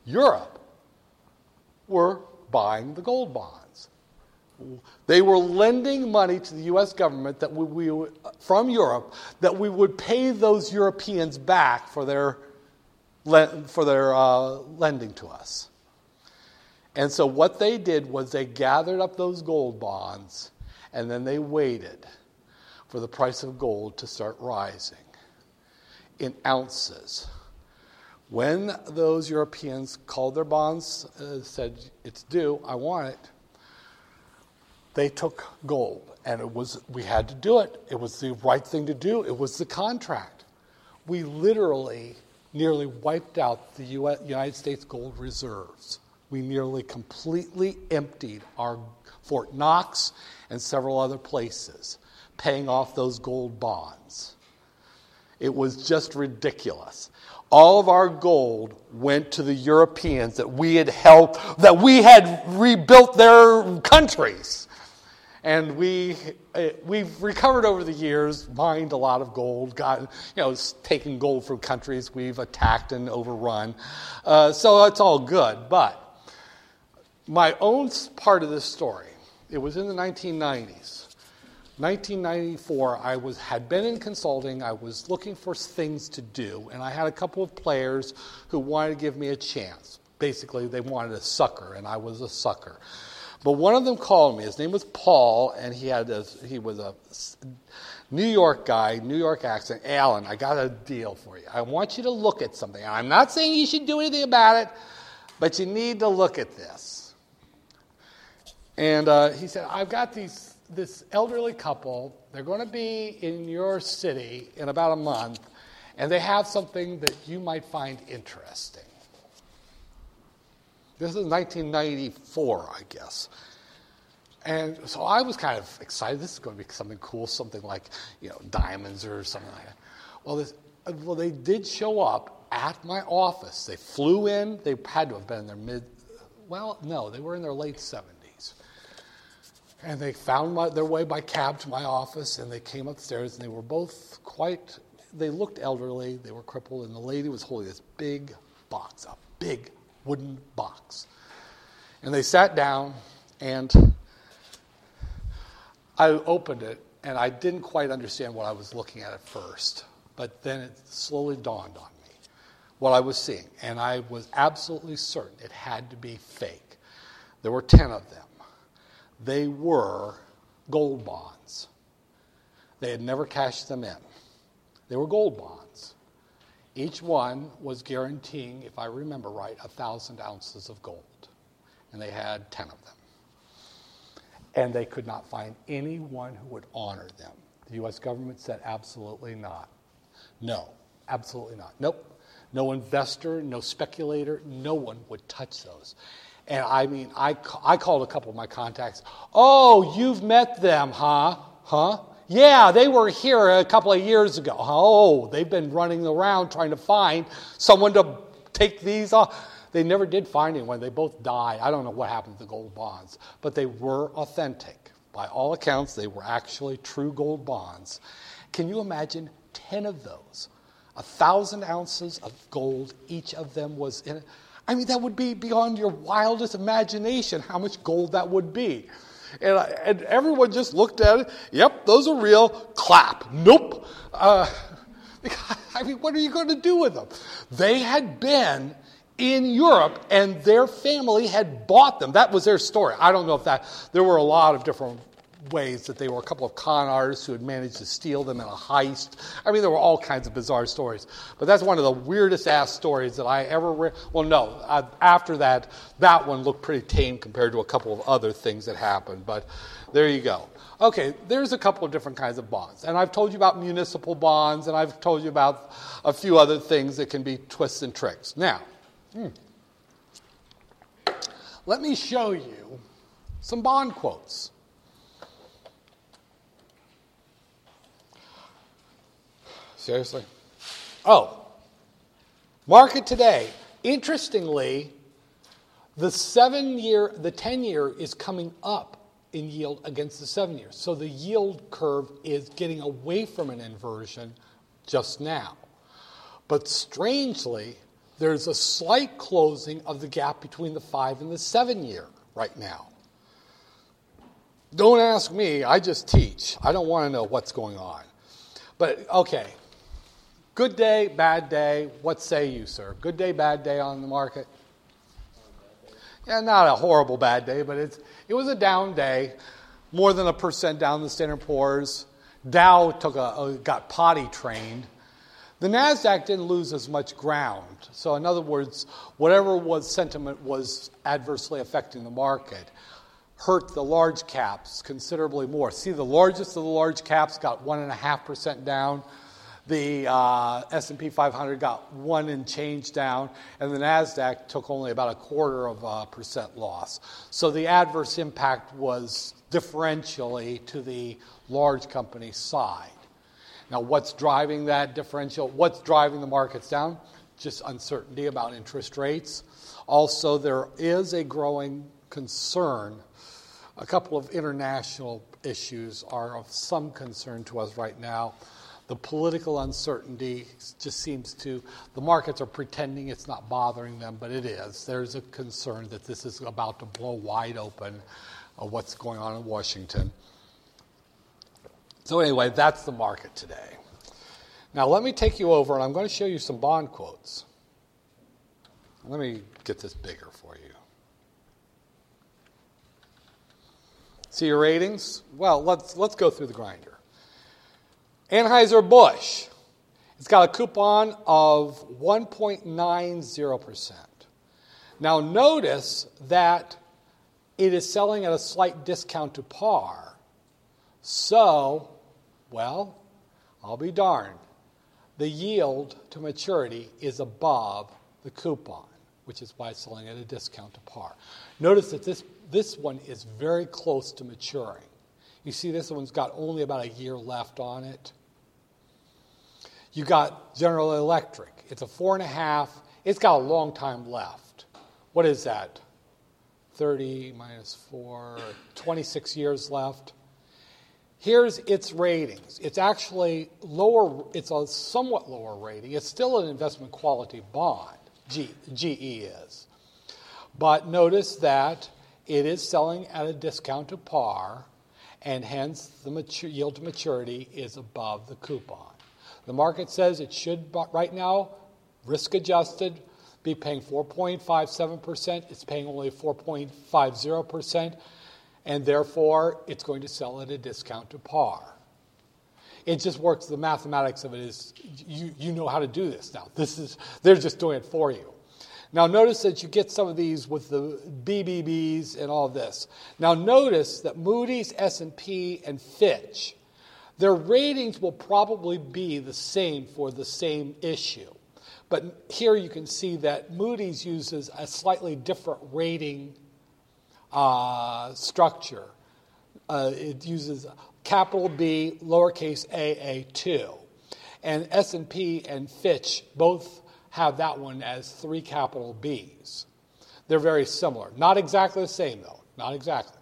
Europe were buying the gold bonds. They were lending money to the U S government that we, we from Europe that we would pay those Europeans back for their for their uh, lending to us. And so what they did was they gathered up those gold bonds and then they waited for the price of gold to start rising in ounces. When those Europeans called their bonds, uh, said, it's due, I want it, they took gold. And it was we had to do it. It was the right thing to do. It was the contract. We literally nearly wiped out the U S, United States gold reserves. We nearly completely emptied our Fort Knox and several other places, paying off those gold bonds. It was just ridiculous. All of our gold went to the Europeans that we had helped, that we had rebuilt their countries. And we, we've recovered over the years, mined a lot of gold, got, you know, taken gold from countries we've attacked and overrun. Uh, so it's all good. But my own part of this story, it was in the nineteen nineties. nineteen ninety-four, I was had been in consulting. I was looking for things to do, and I had a couple of players who wanted to give me a chance. Basically, they wanted a sucker, and I was a sucker. But one of them called me. His name was Paul, and he had a, he was a New York guy, New York accent. Alan, I got a deal for you. I want you to look at something. I'm not saying you should do anything about it, but you need to look at this. And uh, he said, I've got these this elderly couple. They're going to be in your city in about a month, and they have something that you might find interesting. This is nineteen ninety-four, I guess. And so I was kind of excited. This is going to be something cool, something like, you know, diamonds or something like that. Well, this, well, they did show up at my office. They flew in. They had to have been in their mid, well, no, they were in their late seventies. And they found my, their way by cab to my office, and they came upstairs, and they were both quite, they looked elderly. They were crippled, and the lady was holding this big box, a big wooden box. And they sat down, and I opened it, and I didn't quite understand what I was looking at at first. But then it slowly dawned on me what I was seeing. And I was absolutely certain it had to be fake. There were ten of them. They were gold bonds. They had never cashed them in. They were gold bonds. Each one was guaranteeing, if I remember right, a thousand ounces of gold. And they had ten of them. And they could not find anyone who would honor them. The U S government said absolutely not. No, absolutely not. Nope. No investor, no speculator, no one would touch those. And I mean, I, I called a couple of my contacts. Oh, you've met them, huh? Huh? Yeah, they were here a couple of years ago. Oh, they've been running around trying to find someone to take these off. They never did find anyone. They both died. I don't know what happened to the gold bonds, but they were authentic. By all accounts, they were actually true gold bonds. Can you imagine ten of those? A thousand ounces of gold, each of them was in it. I mean, that would be beyond your wildest imagination how much gold that would be. And, I, and everyone just looked at it. Yep, those are real. Clap. Nope. Uh, I mean, what are you going to do with them? They had been in Europe, and their family had bought them. That was their story. I don't know if that, there were a lot of different ways that they were a couple of con artists who had managed to steal them in a heist. I mean, there were all kinds of bizarre stories. But that's one of the weirdest ass stories that I ever read. Well, no, I, after that, that one looked pretty tame compared to a couple of other things that happened. But there you go. Okay, there's a couple of different kinds of bonds. And I've told you about municipal bonds, and I've told you about a few other things that can be twists and tricks. Now, Hmm. let me show you some bond quotes. Seriously? Oh, market today. Interestingly, the seven-year, the ten-year is coming up in yield against the seven-year. So the yield curve is getting away from an inversion just now. But strangely, There's a slight closing of the gap between the five and the seven year right now. Don't ask me, I just teach. I don't want to know what's going on. But, okay, good day, bad day, what say you, sir? Good day, bad day on the market? Yeah, not a horrible bad day, but it's, it was a down day, more than a percent down the Standard and Poor's. Dow took a, a, got potty trained. The NASDAQ didn't lose as much ground. So in other words, whatever was sentiment was adversely affecting the market hurt the large caps considerably more. See, the largest of the large caps got one point five percent down. The uh, S and P five hundred got one and change down, and the NASDAQ took only about a quarter of a percent loss. So the adverse impact was differentially to the large company side. Now, what's driving that differential? What's driving the markets down? Just uncertainty about interest rates. Also, there is a growing concern. A couple of international issues are of some concern to us right now. The political uncertainty just seems to, the markets are pretending it's not bothering them, but it is. There's a concern that this is about to blow wide open of what's going on in Washington. So anyway, that's the market today. Now let me take you over, and I'm going to show you some bond quotes. Let me get this bigger for you. See your ratings? Well, let's let's go through the grinder. Anheuser-Busch. It's got a coupon of one point nine zero percent. Now notice that it is selling at a slight discount to par. So, well, I'll be darned. The yield to maturity is above the coupon, which is why it's selling at a discount to par. Notice that this, this one is very close to maturing. You see this one's got only about a year left on it. You got General Electric. It's a four and a half. It's got a long time left. What is that? thirty minus four, twenty-six years left. Here's its ratings. It's actually lower. It's a somewhat lower rating. It's still an investment quality bond. G, GE is. But notice that it is selling at a discount to par, and hence the mature, yield to maturity is above the coupon. The market says it should, right now, risk-adjusted, be paying four point five seven percent. It's paying only four point five zero percent, and therefore it's going to sell at a discount to par. It just works. The mathematics of it is, you, you know how to do this now. This is they're just doing it for you. Now notice that you get some of these with the B B Bs and all this. Now notice that Moody's, S and P, and Fitch, their ratings will probably be the same for the same issue. But here you can see that Moody's uses a slightly different rating uh, structure. Uh, it uses capital B, lowercase a, A two. And S and P and Fitch both have that one as three capital Bs. They're very similar. Not exactly the same, though. Not exactly.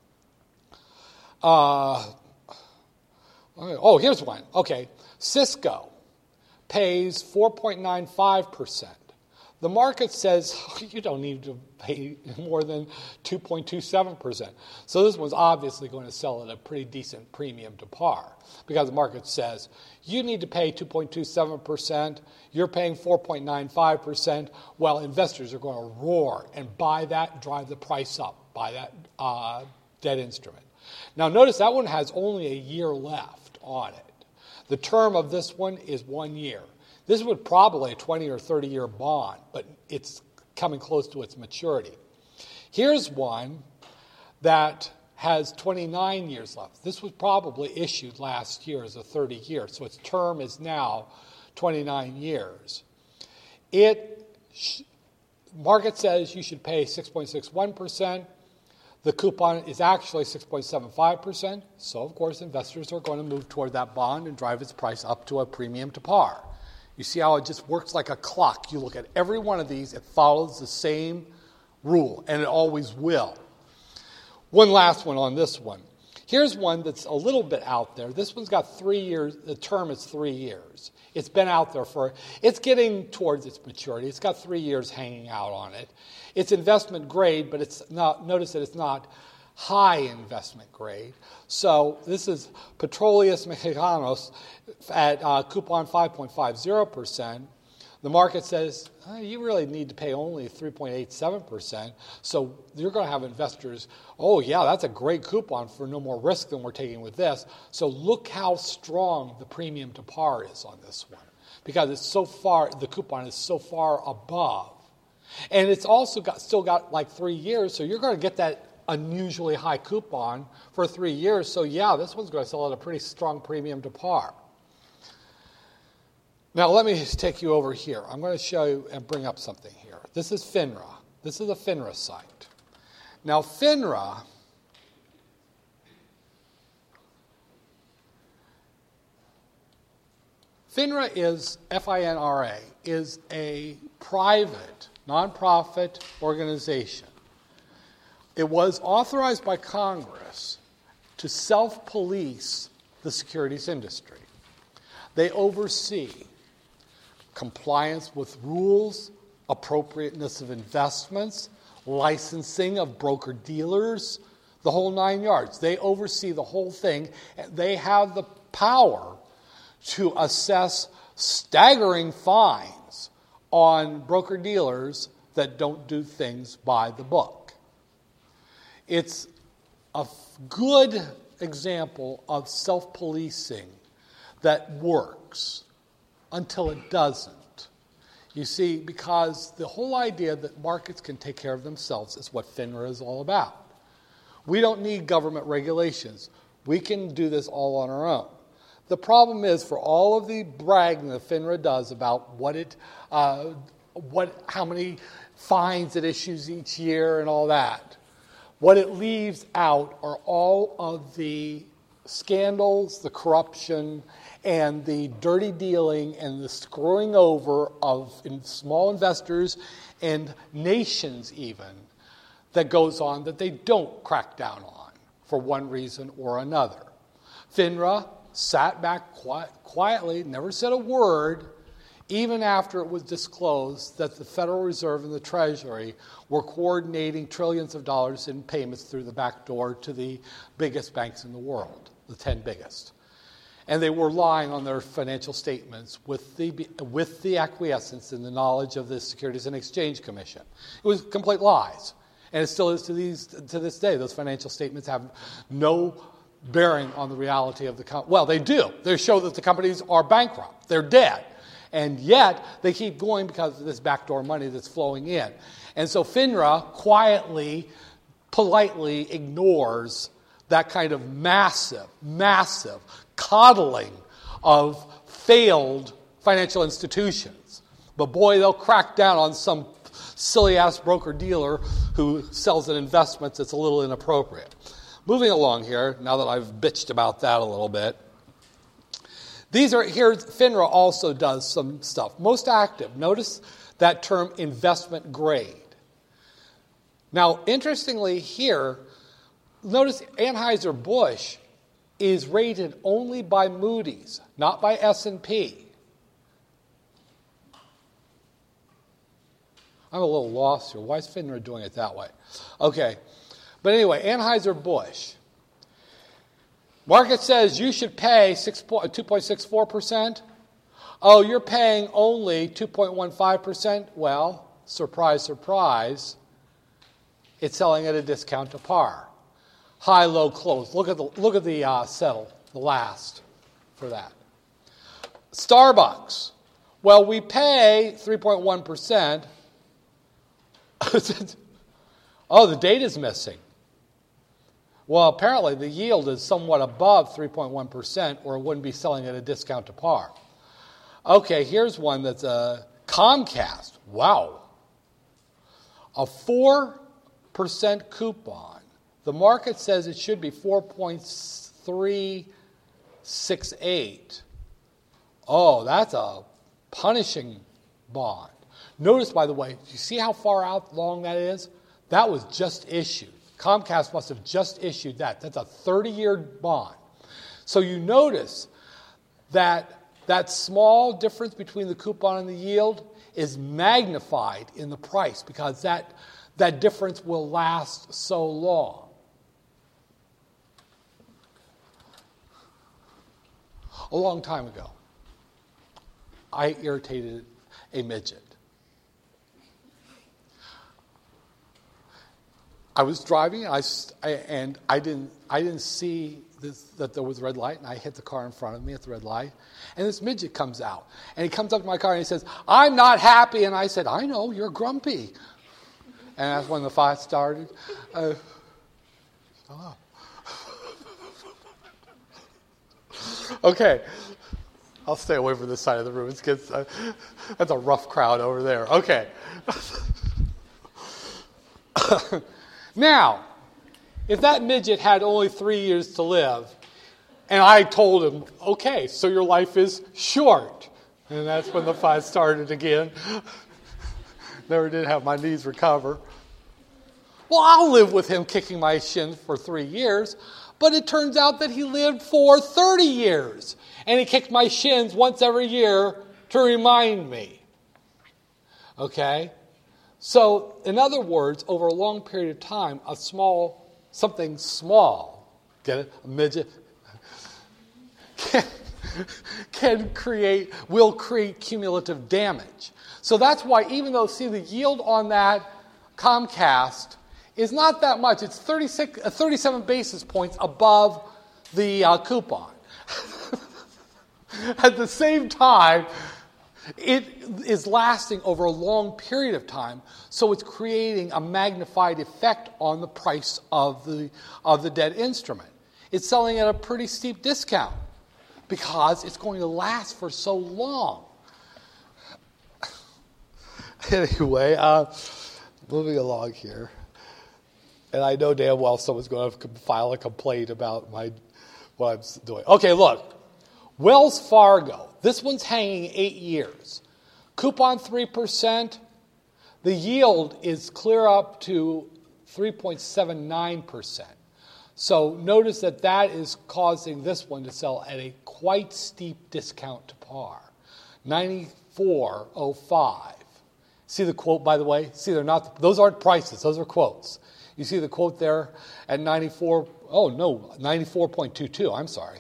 Uh, oh, here's one. Okay. Cisco pays four point nine five percent. The market says oh, you don't need to pay more than two point two seven percent. So this one's obviously going to sell at a pretty decent premium to par because the market says you need to pay two point two seven percent. You're paying four point nine five percent. Well, investors are going to roar and buy that, drive the price up, buy that uh, debt instrument. Now notice that one has only a year left on it. The term of this one is one year. This would probably a twenty or thirty year bond, but it's coming close to its maturity. Here's one that has twenty-nine years left. This was probably issued last year as a thirty year, so its term is now twenty-nine years. It sh- market says you should pay six point six one percent. The coupon is actually six point seven five percent, so of course investors are going to move toward that bond and drive its price up to a premium to par. You see how it just works like a clock. You look at every one of these, it follows the same rule, and it always will. One last one on this one. Here's one that's a little bit out there. This one's got three years. The term is three years. It's been out there for, it's getting towards its maturity. It's got three years hanging out on it. It's investment grade, but it's not, notice that it's not high investment grade. So this is Petróleos Mexicanos at uh, coupon five point five zero percent. The market says, oh, you really need to pay only three point eight seven percent. So you're going to have investors, oh, yeah, that's a great coupon for no more risk than we're taking with this. So look how strong the premium to par is on this one, because it's so far, the coupon is so far above. And it's also got still got like three years, so you're going to get that unusually high coupon for three years. So yeah, this one's going to sell at a pretty strong premium to par. Now let me just take you over here. I'm going to show you and bring up something here. This is FINRA. This is a FINRA site. Now FINRA FINRA is, F I N R A, is a private, nonprofit organization. It was authorized by Congress to self-police the securities industry. They oversee compliance with rules, appropriateness of investments, licensing of broker-dealers, the whole nine yards. They oversee the whole thing. They have the power to assess staggering fines on broker-dealers that don't do things by the book. It's a good example of self-policing that works until it doesn't. You see, because the whole idea that markets can take care of themselves is what FINRA is all about. We don't need government regulations. We can do this all on our own. The problem is, for all of the bragging that FINRA does about what it, uh, what, how many fines it issues each year and all that, what it leaves out are all of the scandals, the corruption, and the dirty dealing and the screwing over of small investors and nations even that goes on that they don't crack down on for one reason or another. FINRA sat back quiet, quietly, never said a word, even after it was disclosed that the Federal Reserve and the Treasury were coordinating trillions of dollars in payments through the back door to the biggest banks in the world, the ten biggest. And they were lying on their financial statements with the, with the acquiescence and the knowledge of the Securities and Exchange Commission. It was complete lies. And it still is to, these, to this day. Those financial statements have no bearing on the reality of the company. Well, they do. They show that the companies are bankrupt. They're dead. And yet, they keep going because of this backdoor money that's flowing in. And so FINRA quietly, politely ignores that kind of massive, massive coddling of failed financial institutions. But boy, they'll crack down on some silly-ass broker-dealer who sells an investment that's a little inappropriate. Moving along here, now that I've bitched about that a little bit, These are here. FINRA also does some stuff. Most active. Notice that term, investment grade. Now, interestingly here, notice Anheuser-Busch is rated only by Moody's, not by S and P. I'm a little lost here. Why is FINRA doing it that way? Okay. But anyway, Anheuser-Busch. Market says you should pay two point six four percent. Oh, you're paying only two point one five percent. Well, surprise, surprise. It's selling at a discount to par. High, low, close. Look at the look at the uh, settle, the last for that. Starbucks. Well, we pay three point one percent. Oh, the data's missing. Well, apparently the yield is somewhat above three point one percent, or it wouldn't be selling at a discount to par. Okay, here's one that's a Comcast. Wow. A four percent coupon. The market says it should be four point three six eight. Oh, that's a punishing bond. Notice, by the way, you see how far out long that is? That was just issued. Comcast must have just issued that. That's a thirty-year bond. So you notice that that small difference between the coupon and the yield is magnified in the price because that, that difference will last so long. A long time ago, I irritated a midget. I was driving, I, and I didn't, I didn't see this, that there was a red light, and I hit the car in front of me at the red light, and this midget comes out, and he comes up to my car, and he says, "I'm not happy," and I said, "I know, you're grumpy." And that's when the fight started. Uh, oh. Okay, I'll stay away from this side of the room. It's gets, uh, that's a rough crowd over there. Okay. Now, if that midget had only three years to live, and I told him, "Okay, so your life is short," and that's when the fight started again. Never did have my knees recover. Well, I'll live with him kicking my shins for three years, but it turns out that he lived for thirty years, and he kicked my shins once every year to remind me. Okay? So, in other words, over a long period of time, a small, something small, get it, a midget, can, can create, will create cumulative damage. So that's why even though, see, the yield on that Comcast is not that much. It's thirty-six, uh, thirty-seven basis points above the uh, coupon. At the same time, it is lasting over a long period of time, so it's creating a magnified effect on the price of the of the debt instrument. It's selling at a pretty steep discount because it's going to last for so long. Anyway, uh, moving along here. And I know damn well someone's going to file a complaint about my what I'm doing. Okay, look. Wells Fargo. This one's hanging eight years. Coupon three percent. The yield is clear up to three point seven nine percent. So notice that that is causing this one to sell at a quite steep discount to par. ninety-four oh five. See the quote, by the way? See, they're not, those aren't prices, those are quotes. You see the quote there at ninety-four, oh no, ninety-four point two two, I'm sorry.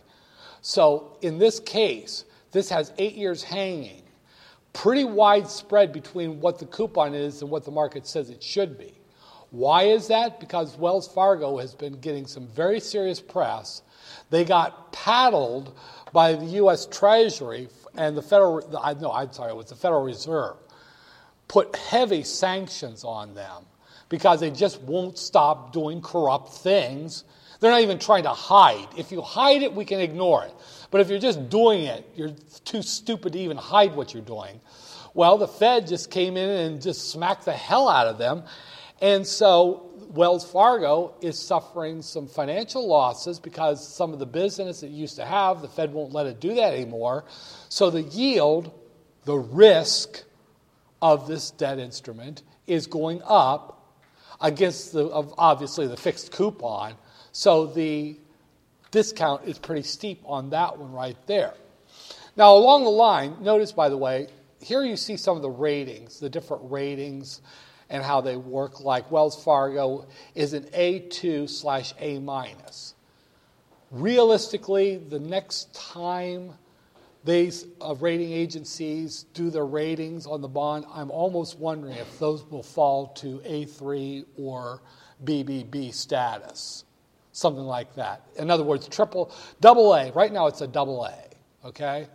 So in this case, this has eight years hanging. Pretty wide spread between what the coupon is and what the market says it should be. Why is that? Because Wells Fargo has been getting some very serious press. They got paddled by the U S Treasury and the Federal, no, I'm sorry, it was the Federal Reserve, put heavy sanctions on them because they just won't stop doing corrupt things. They're not even trying to hide. If you hide it, we can ignore it. But if you're just doing it, you're too stupid to even hide what you're doing. Well, the Fed just came in and just smacked the hell out of them. And so Wells Fargo is suffering some financial losses because some of the business it used to have, the Fed won't let it do that anymore. So the yield, the risk of this debt instrument is going up against the, of obviously the fixed coupon. So the discount is pretty steep on that one right there. Now, along the line, notice, by the way, here you see some of the ratings, the different ratings and how they work. Like Wells Fargo is an A two slash A minus. Realistically, the next time these uh, rating agencies do their ratings on the bond, I'm almost wondering if those will fall to A three or B B B status. Something like that. In other words, triple, double A. Right now it's a double A, okay?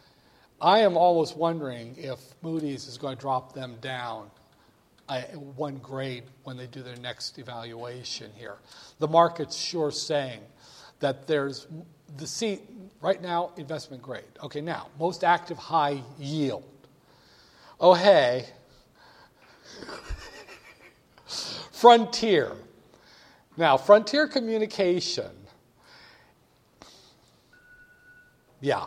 I am almost wondering if Moody's is going to drop them down uh, one grade when they do their next evaluation here. The market's sure saying that there's, the C, right now, investment grade. Okay, now, most active high yield. Oh, hey. Frontier. Now, Frontier Communication, yeah,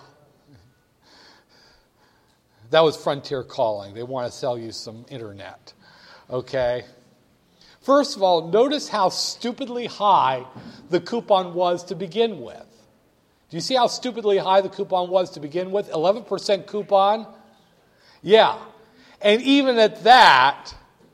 that was Frontier calling. They want to sell you some internet, okay? First of all, notice how stupidly high the coupon was to begin with. Do you see how stupidly high the coupon was to begin with? eleven percent coupon? Yeah. And even at that,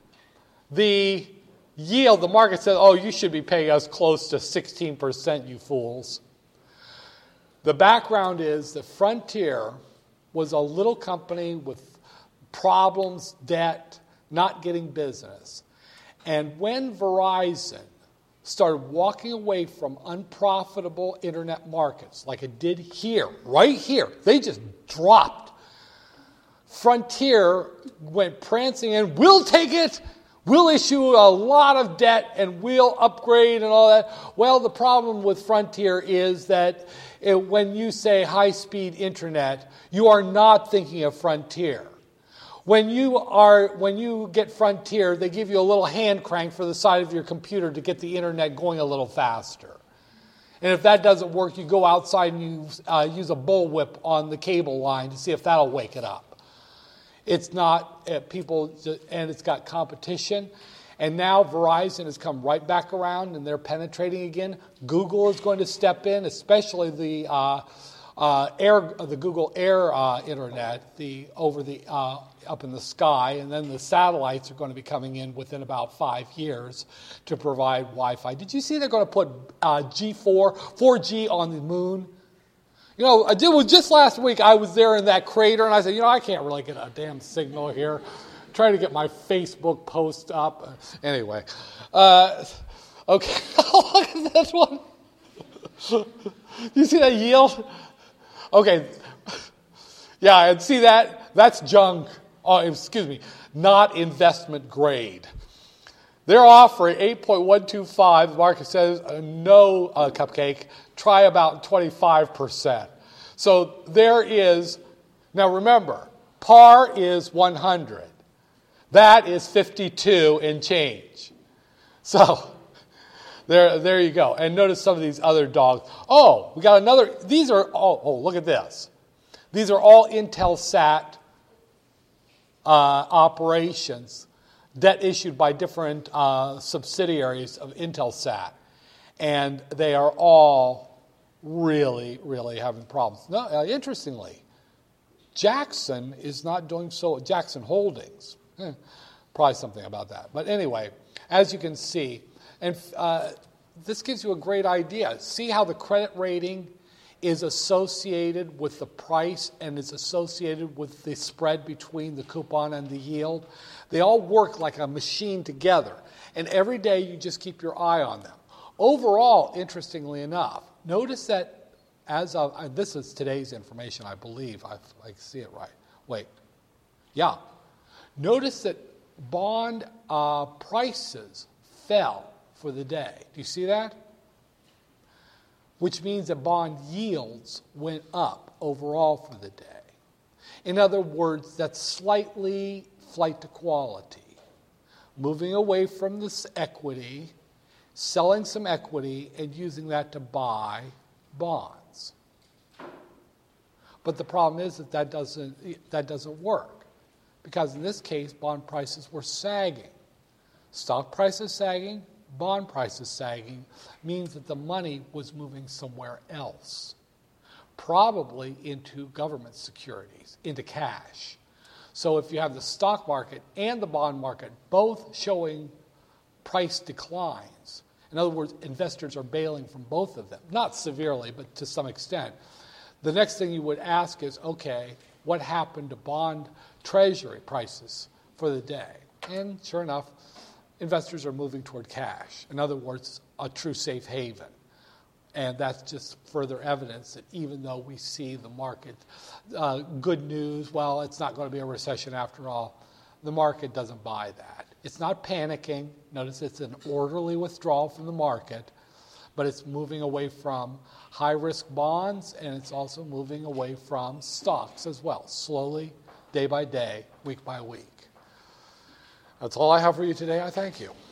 the yield, the market said, oh, you should be paying us close to sixteen percent, you fools. The background is that Frontier was a little company with problems, debt, not getting business. And when Verizon started walking away from unprofitable internet markets, like it did here, right here, they just dropped. Frontier went prancing in, we'll take it, we'll issue a lot of debt, and we'll upgrade and all that. Well, the problem with Frontier is that it, when you say high-speed internet, you are not thinking of Frontier. When you are, when you get Frontier, they give you a little hand crank for the side of your computer to get the internet going a little faster. And if that doesn't work, you go outside and you uh, use a bullwhip on the cable line to see if that'll wake it up. It's not uh, people, and it's got competition. And now Verizon has come right back around, and they're penetrating again. Google is going to step in, especially the uh, uh, Air, the Google Air uh, Internet, the over the uh, up in the sky, and then the satellites are going to be coming in within about five years to provide Wi-Fi. Did you see they're going to put uh, G four, four G on the moon? You know, I did, well, just last week I was there in that crater, and I said, you know, I can't really get a damn signal here. Trying to get my Facebook post up. Anyway. Uh, okay. Look at this one. You see that yield? Okay. Yeah, and see that? That's junk. Oh, excuse me. Not investment grade. They're offering eight point one two five. The market says uh, no uh, cupcake. Try about twenty-five percent. So there is, now remember, par is one hundred. That is fifty-two and change. So there, there you go. And notice some of these other dogs. Oh, we got another. These are, oh, oh look at this. These are all Intelsat uh, operations, debt issued by different uh, subsidiaries of Intelsat. And they are all really, really having problems. No, uh, interestingly, Jackson is not doing so, Jackson Holdings. Eh, probably something about that. But anyway, as you can see, and uh, this gives you a great idea. See how the credit rating is associated with the price and is associated with the spread between the coupon and the yield? They all work like a machine together. And every day you just keep your eye on them. Overall, interestingly enough, notice that as of, uh, this is today's information, I believe. I, I see it right. Wait. Yeah. Notice that bond uh, prices fell for the day. Do you see that? Which means that bond yields went up overall for the day. In other words, that's slightly flight to quality. Moving away from this equity, selling some equity, and using that to buy bonds. But the problem is that that doesn't, that doesn't work. Because in this case, bond prices were sagging. Stock prices sagging, bond prices sagging, means that the money was moving somewhere else. Probably into government securities, into cash. So if you have the stock market and the bond market both showing price declines, in other words, investors are bailing from both of them, not severely, but to some extent, the next thing you would ask is, okay, what happened to bond treasury prices for the day? And sure enough, investors are moving toward cash. In other words, a true safe haven. And that's just further evidence that even though we see the market, uh, good news, well, it's not going to be a recession after all, the market doesn't buy that. It's not panicking. Notice it's an orderly withdrawal from the market, but it's moving away from high-risk bonds, and it's also moving away from stocks as well, slowly, day by day, week by week. That's all I have for you today. I thank you.